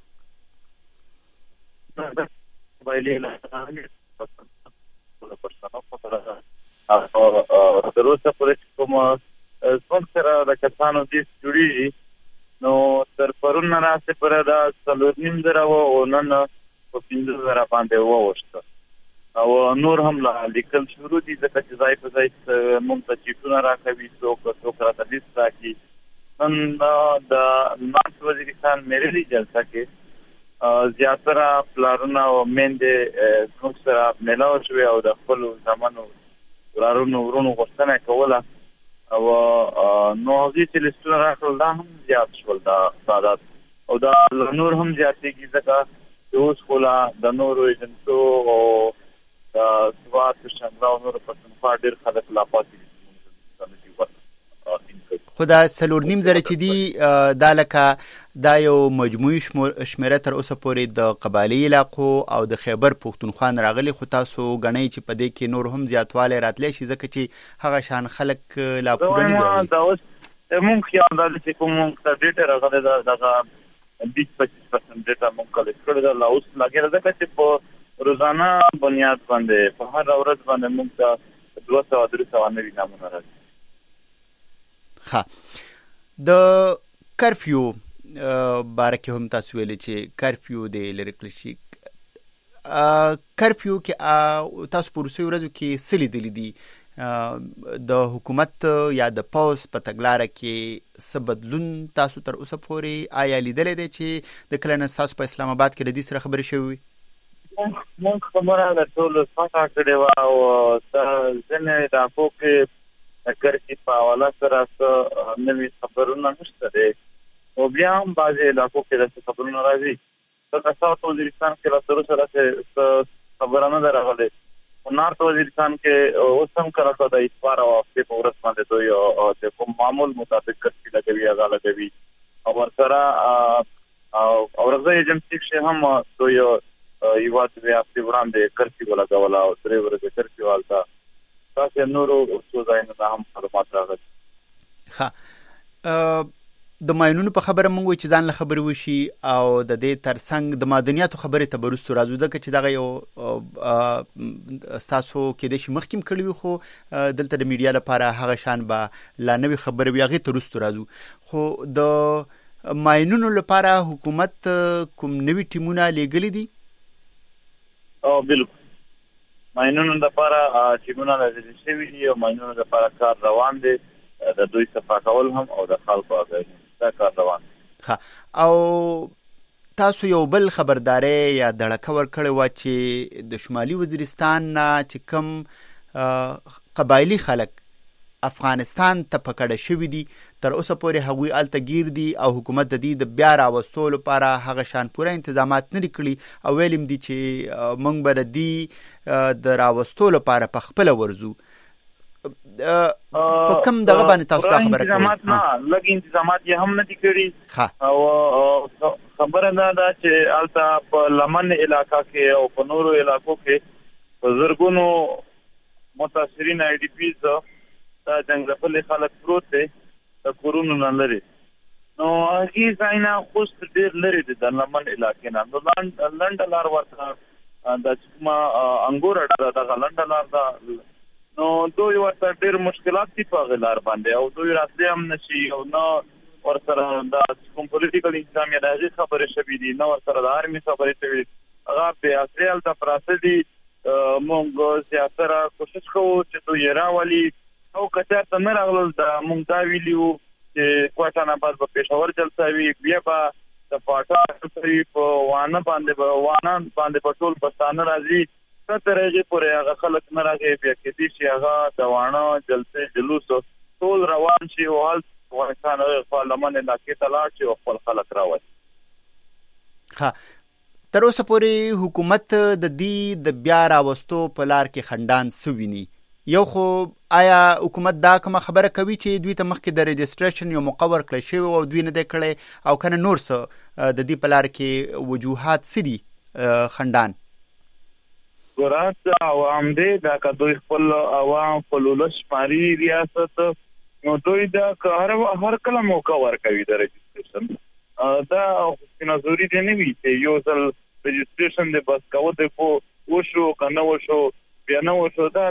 قبایلي تر اوسه پورې چې کوم زموږ سره د کسانو لیست جوړېږي نو تر پرون نه راستې پورې دا څلور نیم زره وه او نن په پنځه زره باندې واوښته او نور هم لا لیکل شروع دي ځکه چې ځای په ځای موږ ته چیټونه راکوي، څوک څوک راته لیست راکړي. نن د نارت وزیرستان میرلی جلسه کې زیاتره پلارونه او میندې زموږ سره میلاو شوې او د خپلو زامنو ورارونو ورونو غوښتنه یې کوله او نو هغوی چې لیستونه راکړل دا هم زیات شول دا تعداد او دا نور هم زیاتېږي ځکه چې اوس خو لا د نورو ایجنټو او د سوات شانګله او نورو پښتونخوا ډېر خلک لا پاتې دي. خو دا څلور نیم زره چې دي دا لکه دا یو مجموعي شمېره تر اوسه پورې د قبایلي علاقو او د خیبر پښتونخوا نه راغلي، خو تاسو ګڼئ چې په دې کې نور هم زیاتوالی راتلی شي ځکه چې هغه شان خلک لا پوره نه دي راغلي. دا اوس مونږ خیال دا دی چې کوم مونږ ته ډېټه راغلې ده دغه بیس پچیس پرسنټ ډېټه مونږ کلیکټ کړې ده لا اوس لګېده ځکه چې په روزانه بنیاد باندې په هره ورځ باندې مونږ ته دوه سوه درې سوه نوي نامونه راځي. ښه د کرفیو باره کې هم تاسو ویلې چې کرفیو د لرې کړل شي. کرفیو کې تاسو په وروستیو ورځو کې څه لیدلي دي د حکومت یا د پوز په تګلاره کې څه بدلون تاسو تر اوسه پورې آیا لیدلی دی چې د کله نه تاسو په اسلام آباد کې د دې سره خبرې شوې وي؟ موږ خبره د ټولو څخه کړې وه او ځینې علاقو کې د کرکې په حواله سره څه نوي خبرونه نشته دی او بیا هم بعضې علاقو کې داسې خبرونه راځي. لکه ساوت وزیرستان کې لا تر اوسه داسې خبره نه ده راغلې. نارت وزیرستان کې اوس هم کله کله د اتوار او هفتې په ورځ باندې دوی د کوم معمول مطابق کرکې لګوي هغه لګوي او ورسره اورغزي ایجنسي کې هم دوی یو د هفتې وړاندې کرکې ولګوله او درې ورځې کرکې والته تاسې نورو څو ځایونو ته هم معلومات راغلي. ښه، د ماینونو په خبره مونږ وایو چې ځان له خبرې وشي او د دې ترڅنګ د معدنیاتو خبرې ته به وروستو راځو ځکه چې دغه یو ستاسو کېدای شي مخکې هم کړي وي خو دلته د میډیا لپاره هغه شان به لا نوې خبرې وي هغې ته وروستو راځو. خو د ماینونو لپاره حکومت کوم نوي ټیمونه لیږلي دي؟ او بالکل ماینونو لپاره ټیمونه لیږلي شوي دي او ماینونو لپاره کار روان دی د دوی صفا کول هم او د خلکو آګاهي دا کار روان. او تاسو یو بل خبرداري یا دړکه ورکړې وه چې د شمالي وزیرستان نه چې کوم قبایلي خلک افغانستان ته پکړه شوي دي تر اوسه پورې هغوی هلته ګیر دي او حکومت د دې د بیا راوستو لپاره هغه شان پوره انتظامات نه دي کړي او ویل هم دي چې موږ به د دې د راوستو لپاره په خپله ورځو. په کوم دغه باندې تاسو ته خبره کوئ؟ نه لږ انتظامات یې هم نه دي کړي او خبره دا ده چې هلته په لمن علاقه کې او په نورو علاقو کې په زرګونو متاثرین آی ډي پیز دا جنګ خلک پروت دی د کورونو نه لرې نو هغې ځایونه خوست ډېر لرې دي د لمن علاقې نه. نو لنډه لار ورته د چې کومه انګور اډه ده دغه لنډه لار ده نو دوی ورته ډېر مشکلات دي په هغې لار باندې او دوی راتلی هم نه شي او نه ورسره د کوم پولیټیکل انتظام یا د هغې خبرې شوي دي نه ورسره د آرمي خبرې شوي دي هغه بې اصلي هلته پراته دي. موږ زیاتره کوشش کوو چې دوی یې راولي او که چېرته نه راغلل د موږ دا ویلي وو چې کوټان آباد به پېښور جلسه وي بیا به د پاټا جلسه وي په وانه باندې به وانه باندې به ټول پښتانه راځي تر هغې پورې هغه خلک نه راغی بیا کېدای شي هغه د واڼه جلسې جلوس ټول روان شي او هلته افغانستان هغې لمن علاقې ته لاړ شي او خپل خلک راولي. ښه، تر اوسه پورې حکومت د دې د بیا راوستو په لار کې خنډان څه ویني؟ یو خو آیا حکومت دا کومه خبره کوي چې دوی ته مخکې د رجسټریشن یو موقع ورکړی شوی او دوی نه دی کړی او که نه نور څه د دې په لار کې وجوهات څه دي خنډان؟ ګورات عوام دی دا که دوی خپل عوام خپل ولس شماري ریاست نو دوی دا هر هر کله موقع ورکوي د رجسټریشن دا نظوري دی نه وي چې یو ځل رجسټریشن دی بس کوو دی خو وشو که نه وشو بیا نه وشو دا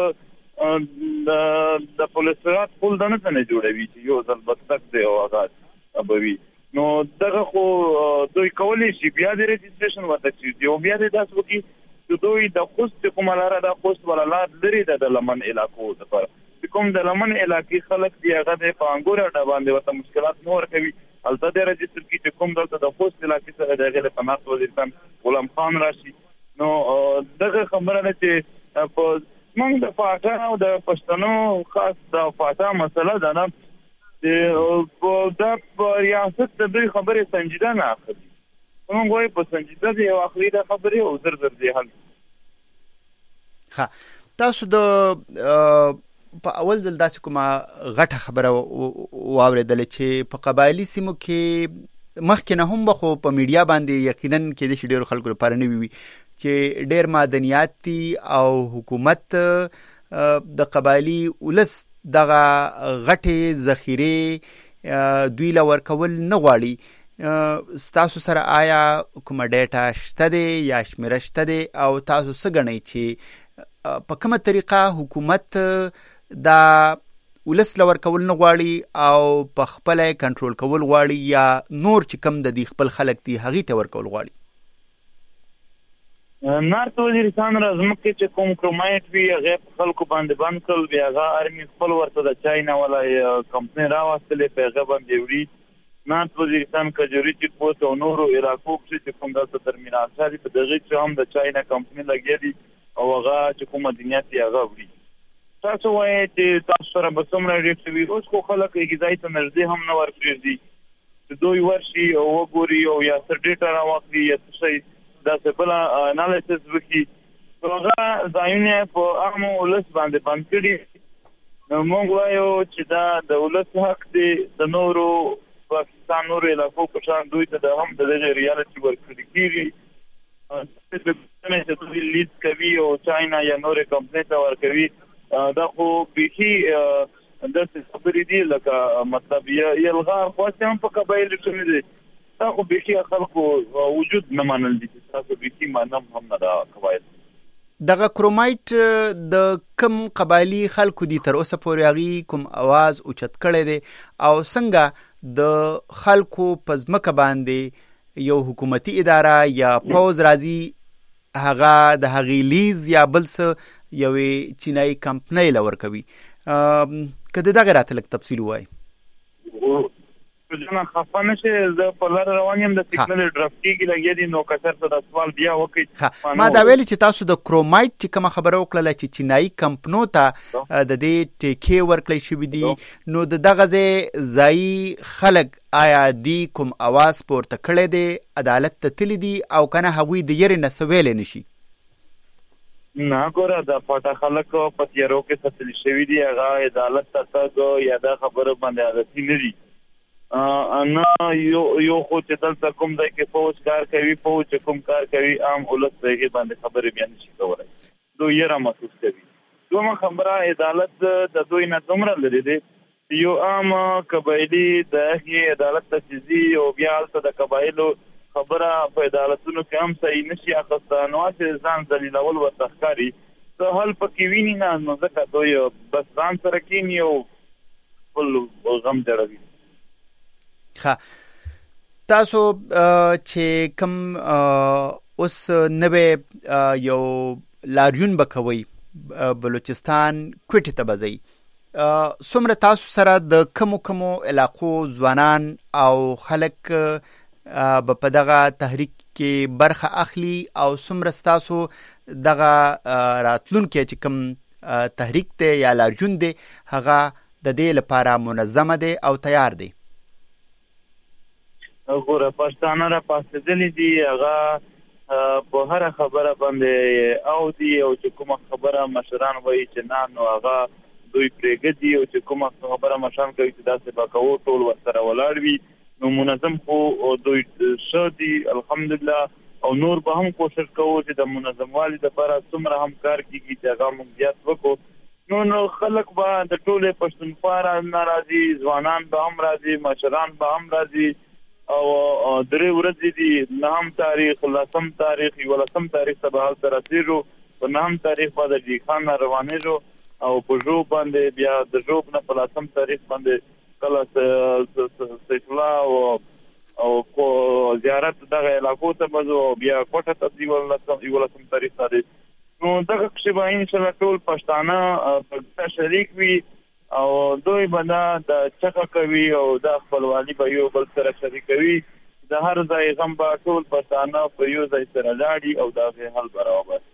د پولیسرات پول دا نه څنګه جوړوي چې یو ځل بس تک دی او هغه به وي نو دغه خو دوی کولی شي بیا د رجسټریشن ورته کړي او بیا دې داسې وکړي چې دوی د خوست کومه لاره ده خوست والا لار لرې ده د لمن علاقو دپاره چې کوم د لمن علاقې خلک دي هغه دی په انګور اډه باندې ورته مشکلات نه ورکوي هلته دی رجسټر کړي چې کوم دلته د خوست علاقې څخه د هغې په نارت وزیرستان غلام خان راشي نو دغه خبره ده چې په موږ د فاټا او د پښتنو خاص د فاټا مسله ده نه چې دا په ریاست د دوی خبرې سنجیده نه اخلي موږ وایو په سنجیده دی او اخلي دا خبرې او زر زر دی حل. ښه، تاسو د په اول ځل داسې کومه غټه خبره واورېدله چې په قبایلي سیمو کې مخکې نه هم به خو په میډیا باندې یقینا کېدای شي ډېرو خلکو لپاره نوي وي چې ډېر معدنیات دي او حکومت د قبایلي ولس دغه غټې ذخیرې دوی له ورکول نه غواړي. ستاسو سره آیا کومه ډیټا شته دی یا شمیره شته دی او تاسو څه ګڼئ چې په کومه طریقه حکومت دا ولس له ورکول نه غواړي او په خپله کنټرول کول غواړي یا نور چې کوم د دې خپل خلک دي هغې ته ورکول غواړي؟ نارت وزیرستان را زمکې چې کوم کرومایټ وي هغه په خلکو باندې بند کړل، بیا هغه ارمي خپل ورته د چاینا ولا کمپنۍ راوستلې په هغه باندې وړي نارت وزیرستان کجوري چیک پوسټ او نورو علاقو کې کوم داسې ترمینال شاري په دغه چې هم د چاینا کمپنۍ لګېدي او هغه چې کوم مدنیات یې هغه وړي. تاسو وایئ چې تاسو سره به څومره ډېر وي، اوس خو خلک یې ځای ته نږدې هم نه ورپرېږدي چې دوی ورشي او وګوري او یا څه ډېټا راواخلي یا څه شی داسې بله انالیسس وکړي، هغه ځایونه په عامو ولس باندې بند کړي. نو موږ وایو چې دا د ولس حق دی، د نورو پاکستان نورو علاقو په شان دوی ته د هم د دغه ریالټي ورکړل کېږي چې دوی لید کوي او چاینا یا نورې کمپنۍ ته ورکوي. دا خو بیخي داسې خبرې دي لکه مطلب یلغار خواستې هم په قبایلو کې دی، دا خو بیخي خلکو وجود نه منل دي، تاسو بیخي منم هم نه دا قبایل. دغه کرومایټ د کم قبایلی خلکو دي تر اوسه پورې هغې کوم اواز اوچت کړی دی او څنګه د خلکو په ځمکه باندې یو حکومتي اداره یا پوز راځي هغه د هغې لیز یا بل څه یوې چینایي کمپنۍ له ورکوي. که د دغې راته لږ تفصیل ووایي. جنا خفه نشي، زه په لار روان یم، د سیګنل ډراپ کېږي لګېدي، نو که چېرته دا سوال بیا وکړي. ما دا ویلي چې تاسو د کرومایټ چې کومه خبره وکړله چې چینایي کمپنو ته د دې ټیکې ورکړی شوي دي، نو د دغه ځای ځایي خلک آیا دی کوم اواز پورته کړی دی، عدالت ته تللی دي او که نه هغوی د یرې نه څه ویلی نه شي؟ نه ګوره، د پټه خلک په تیارو کې ساتل شوي دي، هغه عدالت ته تګ یا دا خبره باندې عادتي نه دي. نه یو یو خو چې دلته کوم ځای کې فوج کار کوي، فوج چې کوم کار کوي عام ولس د هغې باندې خبرې بیا نشي کولی، دوی یره محسوس کوي. دویمه خبره عدالت د دوی نه دومره لرې دی، یو عام قبایلي د هغې عدالت ته چې ځي او بیا هلته د قبایلو خبره په عدالتونو کې هم صحیح نشي اخیسته، نو هسې ځان ذلیلول ورته ښکاري، څه حل پکې ویني نه، نو ځکه دوی بس ځان سره کښېني او خپل غم جوړوي. ښه، تاسو چې کوم اوس نوی یو لاریون به کوئ بلوچستان کوټې ته به ځئ، څومره تاسو سره د کمو کمو علاقو ځوانان او خلک به په دغه تحریک کې برخه اخلي او څومره ستاسو دغه راتلونکی چې کوم تحریک دی یا لاریون دی هغه د دې لپاره منظمه دی او تیار دی؟ ګوره پښتانه را پاسېدلي دي، هغه په هره خبره باندې اودي او چې کومه خبره مشران وایي چې نه، نو هغه دوی پرېږدي او چې کومه خبره مشران کوي چې داسې به کوو ټول ورسره ولاړ وي. نو منظم خو دوی ښه دي الحمدلله، او نور به هم کوشش کوو چې د منظموالي دپاره څومره هم کار کېږي چې هغه موږ زیات وکړو. نو نو خلک به د ټولې پښتونخوا نه راځي، ځوانان به هم راځي، مشران به هم راځي، او درې ورځې دي، نهم تاریخ، لسم تاریخ، یولسم تاریخ ته به هلته رسېږو، په نهم تاریخ به د جیخان نه روانېږو او په ژوب باندې بیا د ژوب نه په لسم تاریخ باندې کله سیف الله او زیارت دغه علاقو ته به ځو او بیا کوټه ته یولسم تاریخ ته دی. نو دغه کښې به انشاءالله ټول پښتانه په شریک وي او دوی به دا د چغه کوي او دا خپلوالي به یو بل سره شریکوي، د هر ځای غم به ټول پښتانه په یو ځای سره لاړي او د هغې حل به راوباسي.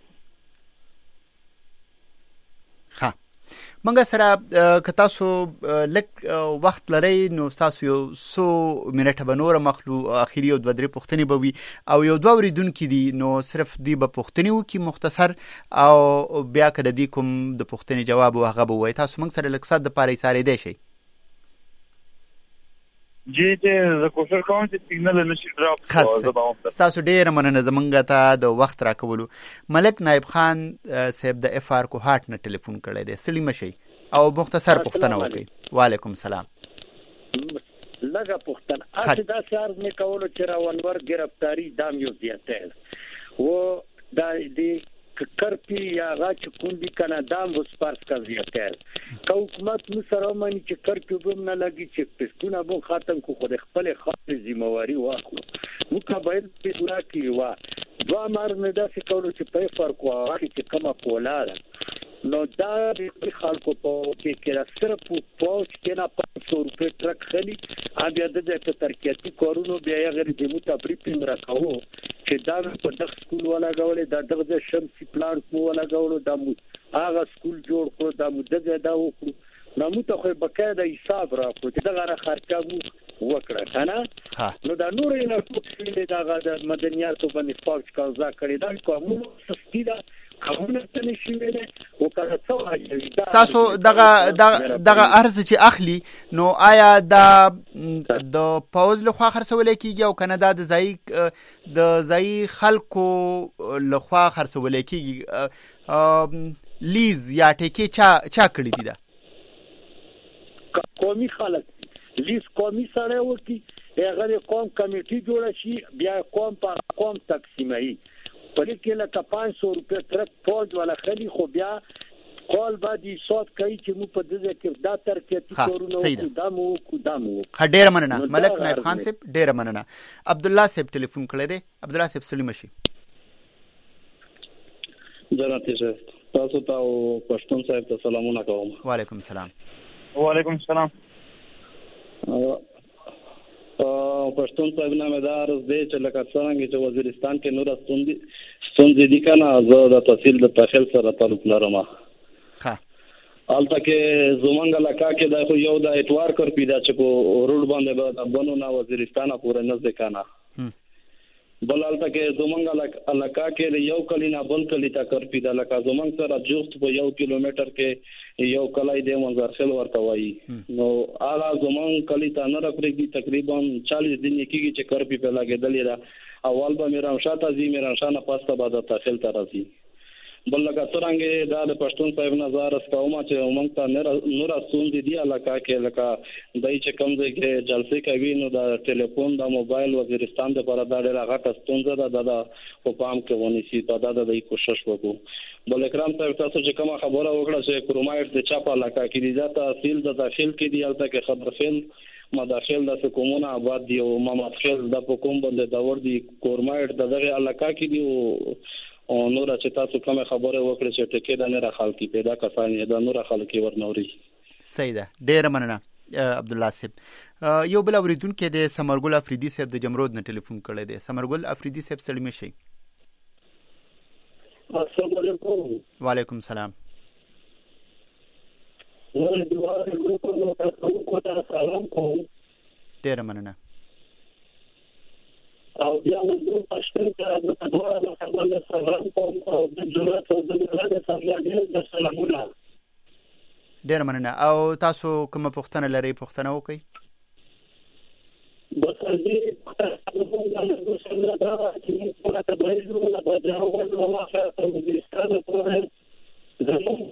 ښه، موږ سره که تاسو لږ وخت لرئ نو ستاسو یو څو منټه به نوره مخلو، اخري یو دوه درې پوښتنې به وي او یو دوه اورېدونکي دي، نو صرف دوی به پوښتنې وکړي مختصر او بیا که د دې کوم د پوښتنې جواب و هغه به ووایي. تاسو موږ سره لږ ساعت دپاره ایسارېدی شئ؟ جی جی زه کوشش کوم چې سیګنل نشي ډراپ. ستاسو ډېره مننه زموږ ته د وخت راکولو. ملک نایب خان صاحب د اف آر کوهاټ نه ټلیفون کړی دی، ستړي مه شئ او مختصر پوښتنه وکړئ. وعلیکم السلام. لږه پوښتنه هسې داسې عرض مې کولو چې راونور ګرفتاري دا م یو زیاتی و دا د کرپی یا هغه چې کوم دي که نه دا م وسپارس کا زیاتی که حکومت موږ سره ومني چې کرپیو به م نه لګي، چې پسټونه به ختم کړو، خو د خپلې خاصې ذمهواري واخلو. موږ قبایل په اصلاح کې وه دوه مار نه داسې کولو چې په فرق واغې چې کومه کولا ده نو دا د خلکو په کې کې صرف پوسټ کې نه پنځه سوه روپۍ ټرک خلی بیا د دې ترکیاتي کارونو بیا یې غیر د مو تبریک پم راکاو چې دا په دغه سکول ولا غولې دا دغه شمسي پلان مو ولا غولو دا مو هغه سکول جوړ کړو دا مو دغه دا وکړو نو مو ته خو بقاعده حساب راکړو چې دغه خرچه مو وکړه کنه نو دا نور نه ټول دا د مدنیاتو باندې فوج قضا کړی دا کومه سستی دا کومه څه نشي ویلې او کله څه تاسو دغه دغه ارز چې اخلي نو آیا دا د پاوز له خوا خرڅول کیږي او کنه دا د ځای د ځای خلکو له خوا خرڅول کیږي لیز یا ټیکې چا چا کړی دي دا قومي خلک لیز قومي سره وکی هغه قوم کمیټي جوړ شي بیا قوم په قوم تقسیمي په کې لکه پنځه سوه روپۍ ټرک فوج ولا خلی خو بیا کال باندې صوت کوي چې مو په دې کې دا ترکیاتي کورونه دا مو کو دا مو ډېر مننه ملک نایب خان صاحب ډېر مننه عبد الله صاحب ټلیفون کړی دی عبد الله صاحب سلیم شي جناب صاحب تاسو ته پښتون صاحب ته سلامونه کوم وعلیکم السلام وعلیکم السلام پښتون صاحب نامه دار دې چې لکه څنګه چې وزیرستان کې نور ستوندې ستوندې دي کنه زه د تحصیل د تحصیل سره تعلق لرم ها البته کې زمونږ علاقه کې دا خو یو د اتوار کر پیدا چې په روډ باندې د بنو نا وزیرستان پورې نزدې کنه بل البته کې زمونږ علاقه کې یو کلی نه بل کلی تا کر پیدا لکه زمونږ سره جوخت په یو کیلومتر کې یو کلای دی منظر خل ورته وایي نو هغه زمونږ کلی ته نه راپرېږي تقریبا چالیس دن کېږي چې کر پی په لګېدلې ده اول به میران شاته ځي میران شانه پاسته به د تحصیل ته راځي بل لکه څرنګه دا د پښتون صاحب نظر استوما چې موږ ته نور ستوندې دي علاقه کې لکه دای چې کوم ځای کې جلسې کوي نو د ټلیفون د موبایل وزیرستان د پر دا ډېر غټه ستونزه ده د په پام کې ونیسي په دا د کوشش وکړو بل اکرام صاحب تاسو چې کومه خبره وکړه چې کرومایټ د چاپ علاقه کې دي دا تحصیل د داخل کې دی البته کې خبر فعل مداخل د حکومت آباد دی او مداخل د حکومت باندې دا ور دي کرومایټ د دغه علاقه کې دی او نور چې تاسو کومه خبره وکړه چې ټکی دا نه راخال کی پیدا کسانې دا نور خلک ورنوري صحیح ده ډیر مننه عبد الله صاحب یو بل اوریدونکو د سمرګل افریدي صاحب د جمرود نه ټلیفون کړی دی سمرګل افریدي صاحب سلام شي السلام علیکم وعلیکم السلام ډیر مننه او بیا موږ پښتون ته د دوه د خبرو سره کوم او د جوړه او د غږ سره د سلامونه ډیر مننه او تاسو کوم پوښتنه لرئ پوښتنه وکړئ بس دې د سره دا چې په تاسو باندې د بجاو او واخه د ستاسو په زموږ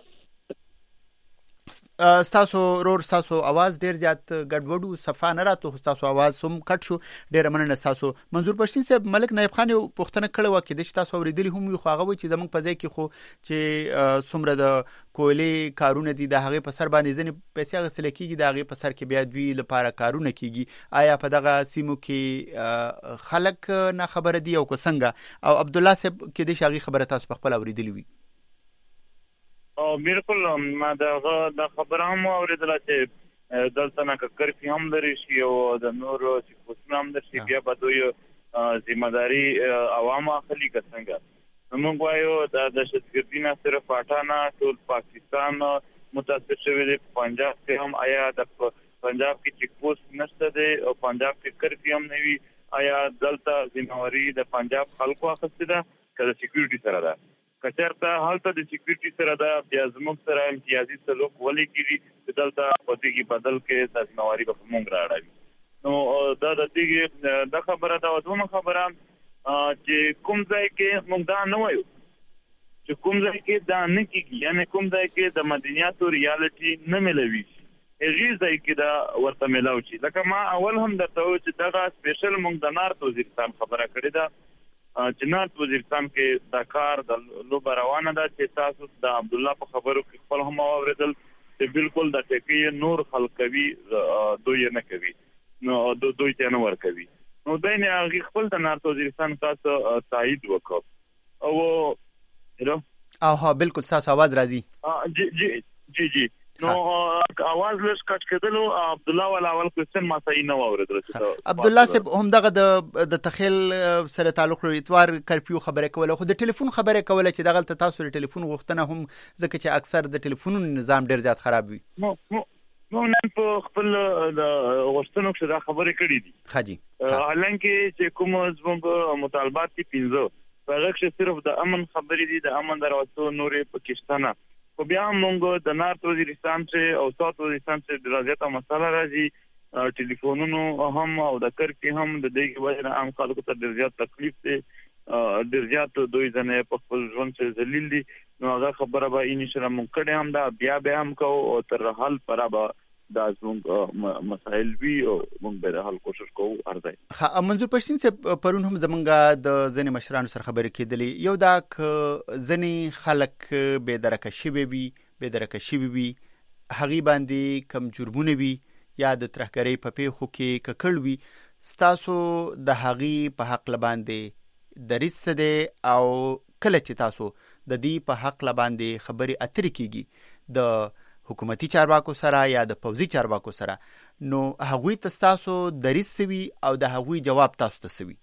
ستاسو رور ستاسو आवाज ډیر زیات ګډوډو صفه نه راته ستاسو आवाज هم کټ شو ډیر مننه تاسو منظور پښتين صاحب ملک نایب خان پوښتنه کړې و کې د تاسو اوریدلی هم یو خواغه و چې زمونږ په ځای کې خو چې څومره د کویلې کارونه دي د هغه په سر باندې ځنې پیسې غسل کیږي د هغه په سر کې بیا دوی لپاره کارونه کیږي آیا په دغه سیمو کې خلک نه خبره دي او کو څنګه او عبد الله صاحب کې د شاغي خبره تاسو په خپل اوریدلی وي او بالکل ما دا د خبره هم اوریدل چې دلته نه کرفي هم لري شي او د نور چې پوښتنه هم درشي بیا به دوی ځمېداري عوام اخلي څنګه موږ وایو دا د شتګردي نه صرف پټانا ټول پاکستان متاثر شوی دی پنجاب کې هم آیا د پنجاب کې چیک پوسټ نشته دی او پنجاب کې کرفي هم نه وي آیا دلته ځمواري د پنجاب خلکو اخستې ده که د سکیورټي سره ده کچرته هلته د سکیورټي سره دا بیا زموږ سره امتیازي سلوک ولې کیږي چې دلته په دې کې بدل کې د ځمواري په موږ راړوي نو دا د دې د خبره دا وته خبره چې کوم ځای کې موږ دا نه وایو چې کوم ځای کې دا نه کیږي یعنی کوم ځای کې د مدنیاتو ریالټي نه ملوي هغه ځای کې دا ورته ملاوي شي لکه ما اول هم درته و چې دا سپیشل موږ د نارت وزیرستان خبره کړې ده جنات وزیرستان کې د کار د لوبه روانه ده چې تاسو د عبد الله په خبرو کې خپل هم اوریدل چې بالکل د ټکی نور خلک کوي دوی نه کوي نو دوی ته نه ور کوي نو دین هغه خپل د نارت وزیرستان تاسو تایید وکړ او هلو او ها بالکل تاسو आवाज راځي جی جی جی جی نو आवाज لږ کټ کېدلو عبد الله ول اول کوېسچن ما صحیح نه اوریدل عبد الله صاحب هم دغه د د تخیل سره تعلق لري اتوار کرفیو خبره کوله خو د ټلیفون خبره کوله چې دغه تاسو د ټلیفون غوښتنه هم ځکه چې اکثر د ټلیفون نظام ډیر زیات خراب وي نو نو نن په خپل د غوښتنو کې دا خبرې کړې دي خاجي حالانکه چې کوم زموږ مطالبات دي پینځه هغه چې صرف د امن خبرې دي د امن دروازو نورې پاکستان خو بیا موږ د نارت وزیرستان چې او ساوث وزیرستان چې د راځي مسله راځي ټلیفونونو هم او د کرکی هم د دې وجه عام خلکو ته ډیر زیات تکلیف دي ډیر زیات دوی ځنه په خپل ژوند کې ذلیل دي نو هغه خبره به ان شاء الله مونږ کړه هم دا بیا به هم کو او تر حل پر به دا زموږ مسائل وی او موږ به حل کوشش کوو ارزای ها منځو پښتين چې پرون هم زمونږه د ځنې مشرانو سره خبرې کېدلې یو دا ځنې خلک به درکه شي وي به درکه شي وي هغه باندې کم جرمونه وي یا د ترهګرۍ په پیښو کې ککړ وي تاسو د هغه په حق لباندې دریس ده او کله چې تاسو د دې په حق لباندې خبرې اترې کیږي د حکومتي چارواکو سره یا د پوځي چارواکو سره نو هغوی تاسو دریس وي او د هغوی جواب تاسو ته سوي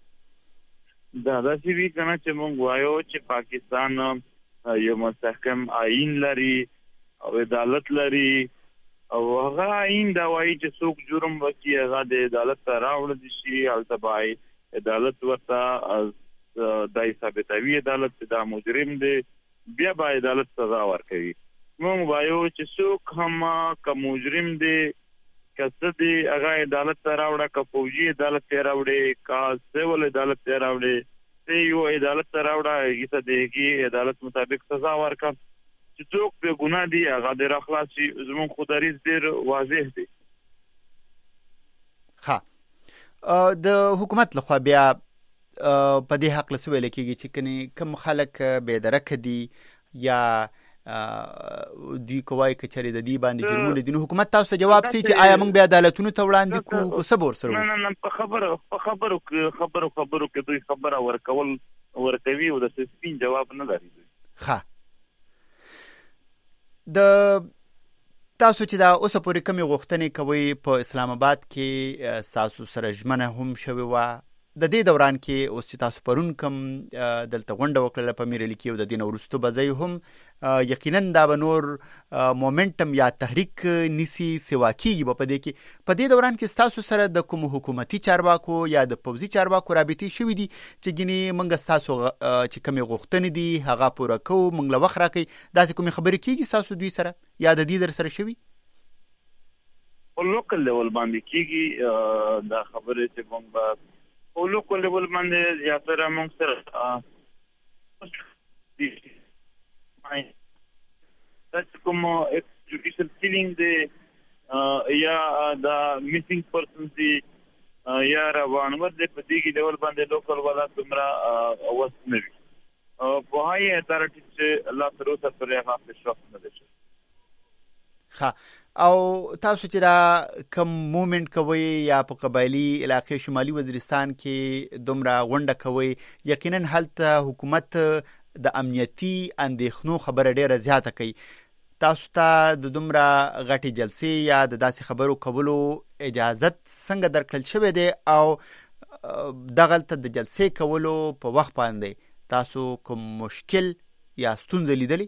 دا داسې وی کنه چې مونږ وایو چې پاکستان یو مستحکم آئین لري او عدالت لري او هغه آئین دا وایي چې څوک جرم وکړي هغه د عدالت ته راوړل شي او تبعي عدالت ورته دای ثابتوي عدالت دا مجرم دی بیا به عدالت سزا ورکوي مونږ وایو چې څوک هم که مجرم دی که دی هغه عدالت ته راوړه که فوجي عدالت ته راوړي که سیول عدالت ته راوړي ته یو عدالت ته راوړه هغې ته د هغې عدالت مطابق سزا ورکړه چې څوک بې ګناه دي هغه دې راخلاص شي زموږ خو دریځ ډېر واضح دی ښه د حکومت لخوا بیا په دې حق له څه ویل کېږي چې کوم خلک بې درکه دي یا دی کوای کچری د دې باندې جرمونه دي نو حکومت تاسو جواب سي چې آیا موږ بیا عدالتونو ته وړاندې کو صبر سره نه نه په خبره په خبرو خبرو خبرو کې دوی خبره ورکول ورکوي او د سپین جواب نه لري ښه د تاسو چې دا اوسه پورې کومې غوښتنې کوي په اسلام آباد کې تاسو سره ژمنه هم شوې وه د دې دوران کې اوس چې تاسو پرون کوم دلته غونډه وکړله په میرلی کې او د دې نه وروسته به ځئ هم یقینا دا به نور مومنټم یا تحریک نیسي سوا کېږي به په دې کې په دې دوران کې ستاسو سره د کوم حکومتي چارواکو یا د پوځي چارواکو رابطې شوي دي چې ګینې موږ ستاسو چې کومې غوښتنې دي هغه پوره کوو موږ له وخت راکوي داسې کومې خبرې کېږي ستاسو دوی سره یا د دې در سره شوي په لوکل لیول باندې کېږي دا خبرې چې موږ به په لوکل لیول باندې زیاتره موږ سره that's کوم جوډیشل کیلینګ دی یا دا میسینګ پرسنز دی یا روانور دی په دې کې لیول باندې لوکل والا تمرا اوس نه وي په هاي اتارټی چې الله تروسه پرې هغه شوق نه دي ښه او تاسو چې دا کم مومنت کوي یا په قبایلی علاقې شمالي وزیرستان کې دومره غونډه کوي یقینا هلته حکومت د امنیتي اندېښنو خبره ډیره زیاته کوي تاسو ته د دومره غټي جلسې یا د داسې خبرو کولو اجازت څنګه درکړل شوې ده او دغلته د جلسې کولو په وخت باندې تاسو کوم مشکل یا ستونزه لیدلې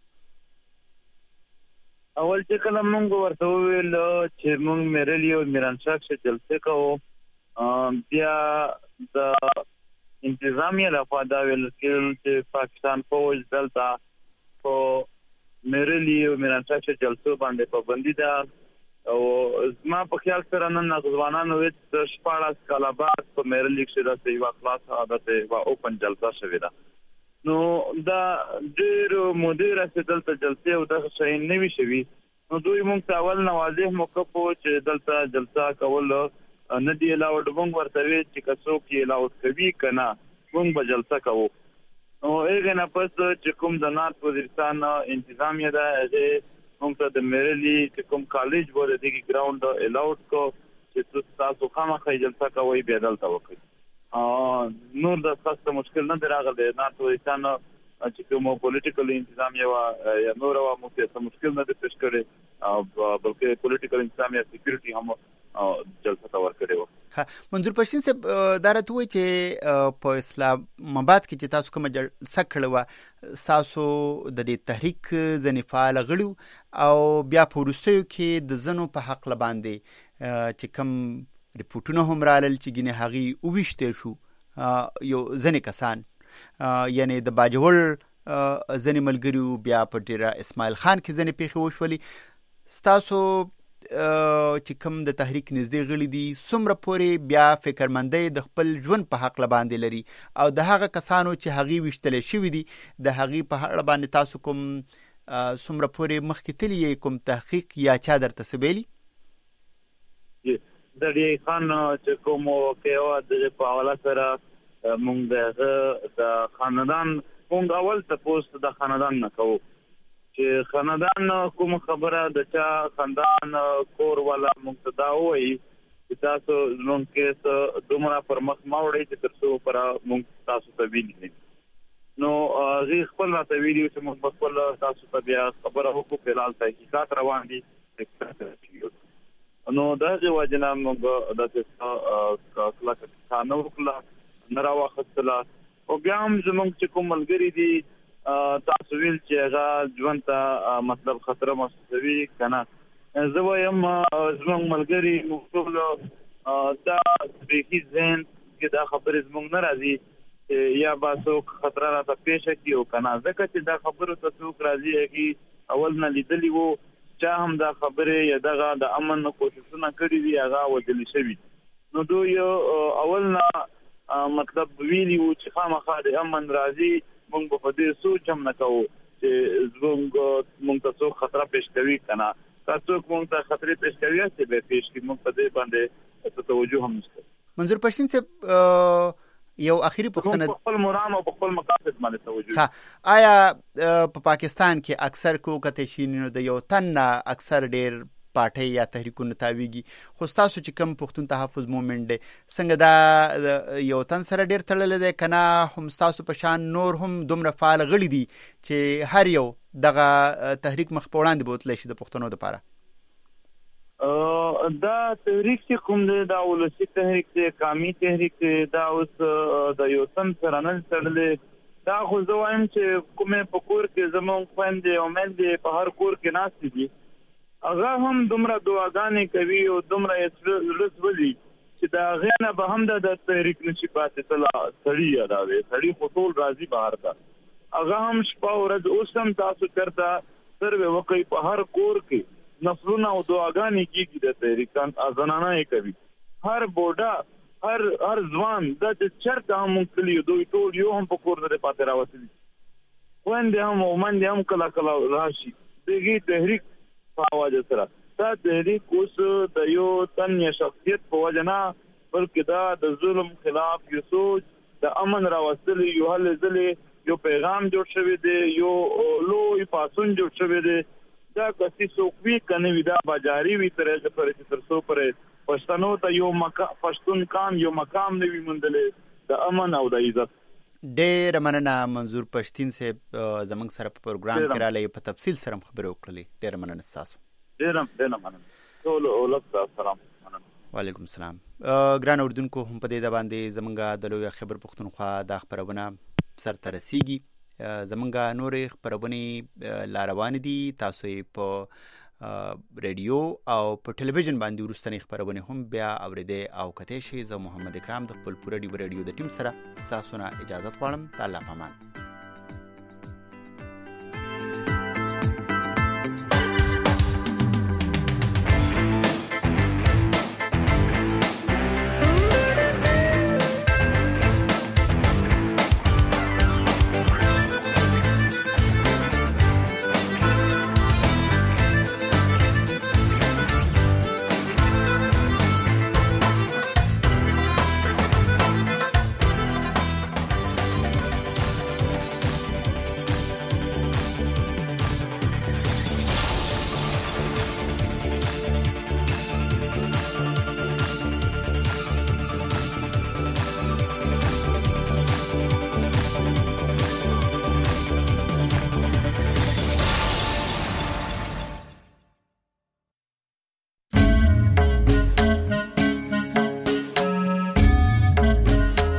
اول چې کله موږ ورته ویل چې موږ میرلی او میرانشاه چې جلسه کوو بیا د انتظامیه لخوا دا ویل چې پاکستان فوج دلته په میرلی او میرانشاه چې جلسه باندې پابندي ده او زما په خیال سره نن ځوانانو وې شپاړس کاله بعد په میرلی کې د یو خلاص عادت او اوپن جلسه شوې ده نو دا ډېر مدیر چې دلته جلسه او د شي نه وی شوی نو دوی موږ ته اول نه واضح موقف چې دلته جلسه کول نه دی لاوډ موږ ورته وی چې کڅو کې لاوډ کوي کنه موږ به جلسه کوو نو هغه نه پس چې کوم د نارت وزیرستان انتظامیه ده موږ ته د میرلی چې کوم کالج وره دغه ګراوند الاوډ کو چې چې تاسو خامخا جلسه کوي بیا دلته وکړي نور د تاسو مشکل نه راغلی نه ته انسان چې کومه پولیټیکل انتظامیه وا یا نور وا مو څه مشکل نه د پیش کړي بلکې پولیټیکل انتظامیه سکیورټي هم جلسه تا ور کړو. ها منظور پښتین صاحب دا راته وایي چې په اسلام آباد کې چې تاسو کوم جلسه کړو تاسو د دې تحریک ځنې فعال غړو او بیا په وروستیو کې د زنو په حق لباندې چې کوم ریپورتونه هم رالل چې ګینه هغي اوښته شو یو ځنې کسان یعنی د باجوړ ځنې ملګریو بیا په ډیره اسماعیل خان کې ځنې پیښه وشولې تاسو چې کوم د تحریک نږدې غړي دي څومره پورې بیا فکرمندۍ د خپل ژوند په حق باندې لري او د هغه کسانو چې هغې ویشتلی شوي دي د هغې په اړه باندې تاسو کوم څومره پورې مخکې تللی کوم تحقیق یا چا درته څه ویلي؟ د ډي خان چې کوم واقعه د په حواله سره مونږ د د خاندان مونږ اول تاسو د خاندان نه کوو چې خاندان کوم خبره د چا خاندان کور والا مقتدا وي چې تاسو زموږ کې دومره پر مخ ماوړی چې تاسو پر مونږ تاسو ته ویلي نو زه خپل راته ویلي چې مونږ خپل تاسو ته بیا خبره وکړو په لال تحقیقات روان دي نو دا چې وجنا موږ د تاسو کلاک څانو وکړه نراوه خصله او بیا هم زموږ چې کوم ملګری دي تاسو ویل چې هغه ژوند ته مطلب خطر محسوسوي کنه زه وایم زموږ ملګری موږ دا بېخي ذهن کې دا خبرې زموږ نه راځي یا به څوک خطر راته پیښه کړي او کنه ځکه چې دا خبرو ته څوک راځي هغې اول نه لیدلي وو چا هم دا خبرې یا دغه د امن کوششونه کړي دي هغه وجلي شوي نو دوی اول نه مطلب ویلي وو چې خامخا د امن راځي مونږ په دې سوچ هم نه کوو چې زموږ مونږ ته څوک خطر پیش کوي کنه تاسو مونږ ته خطر پیش کوي چې به پیش کوي مونږ په دې باندې توجه هم نشته. منظور پښتین صاحب یو اخیری پوښتنه په خپل مرام او په خپل مقاصد باندې توجه ها آیا په پاکستان کې اکثر کو کته شینو د یو تن اکثر ډیر پارټي یا تحریکونه تاویږي خو تاسو چې کوم پښتون تحفظ موومېنټ دی څنګه دا یو تن سره ډیر تړلې دی کنه هم تاسو په شان نور هم دومره فعال غړي دي چې هر یو دغه تحریک مخ په وړاندې بوتلی شي د پښتنو لپاره؟ دا تحریک چې کوم دی دا ولسی تحریک دی قومي تحریک دی دا اوس د یو تن سره نه تړلې دا خو زه وایم چې کومې په کور کې زموږ خویندې او میندې په هر کور کې ناستې دي هغه هم دومره دعاګانې کوي او دومره یې زړه سوځي چې د هغې نه به هم د تحریک نشي پاتې تله سړي یادوي سړي خو ټول راځي بهر ته هغه هم شپه ورځ اوس هم تاسو چېرته سروې وکړئ په هر کور کې نفلونه او دعاګانې کېږي د تحریکان زنانه یې کوي هر بوډا هر هر ځوان دا چې چېرته هم موږ تللي دوی ټول یو هم په کور نه دی پاتې راوتلي خویندې هم او میندې هم کله کله راشي د هغې تحریک په وجه سره دا تحریک اوس د یو تن یا شخصیت په وجه نه بلکې دا د ظلم خلاف یو سوچ د امن راوستلو یو هلې ځلې یو پیغام جوړ شوی دی یو لوی پاڅون جوړ شوی دی دا کسي څوک وي که نه وي دا به جاري وي تر هغې پورې چې تر څو پورې پښتنو ته یو پښتون کام یو مقام نه وي موندلی د امن او د عزت. ډېره مننه منظور پښتین صاحب زموږ سره په پروګرام کې رالی په تفصیل سره هم خبرې وکړلې ډېره مننه ستاسو. ډېره ډېره مننه ټولو اولاد ته سلام. وعلیکم السلام. ګران اردوونکو هم په دې باندې زموږ د لوی خبر پښتونخوا دا خپرونه سرته رسیږي زموږ نورې خپرونې لا روانې دي تاسو یې په ریډیو او په ټلویزیون باندې وروستنۍ خپرونې هم بیا اورېدی او کتی شئ. زه محمد اکرام د خپل پوره ډیو ریډیو د ټیم سره ستاسو نه اجازت غواړم. د الله په امان.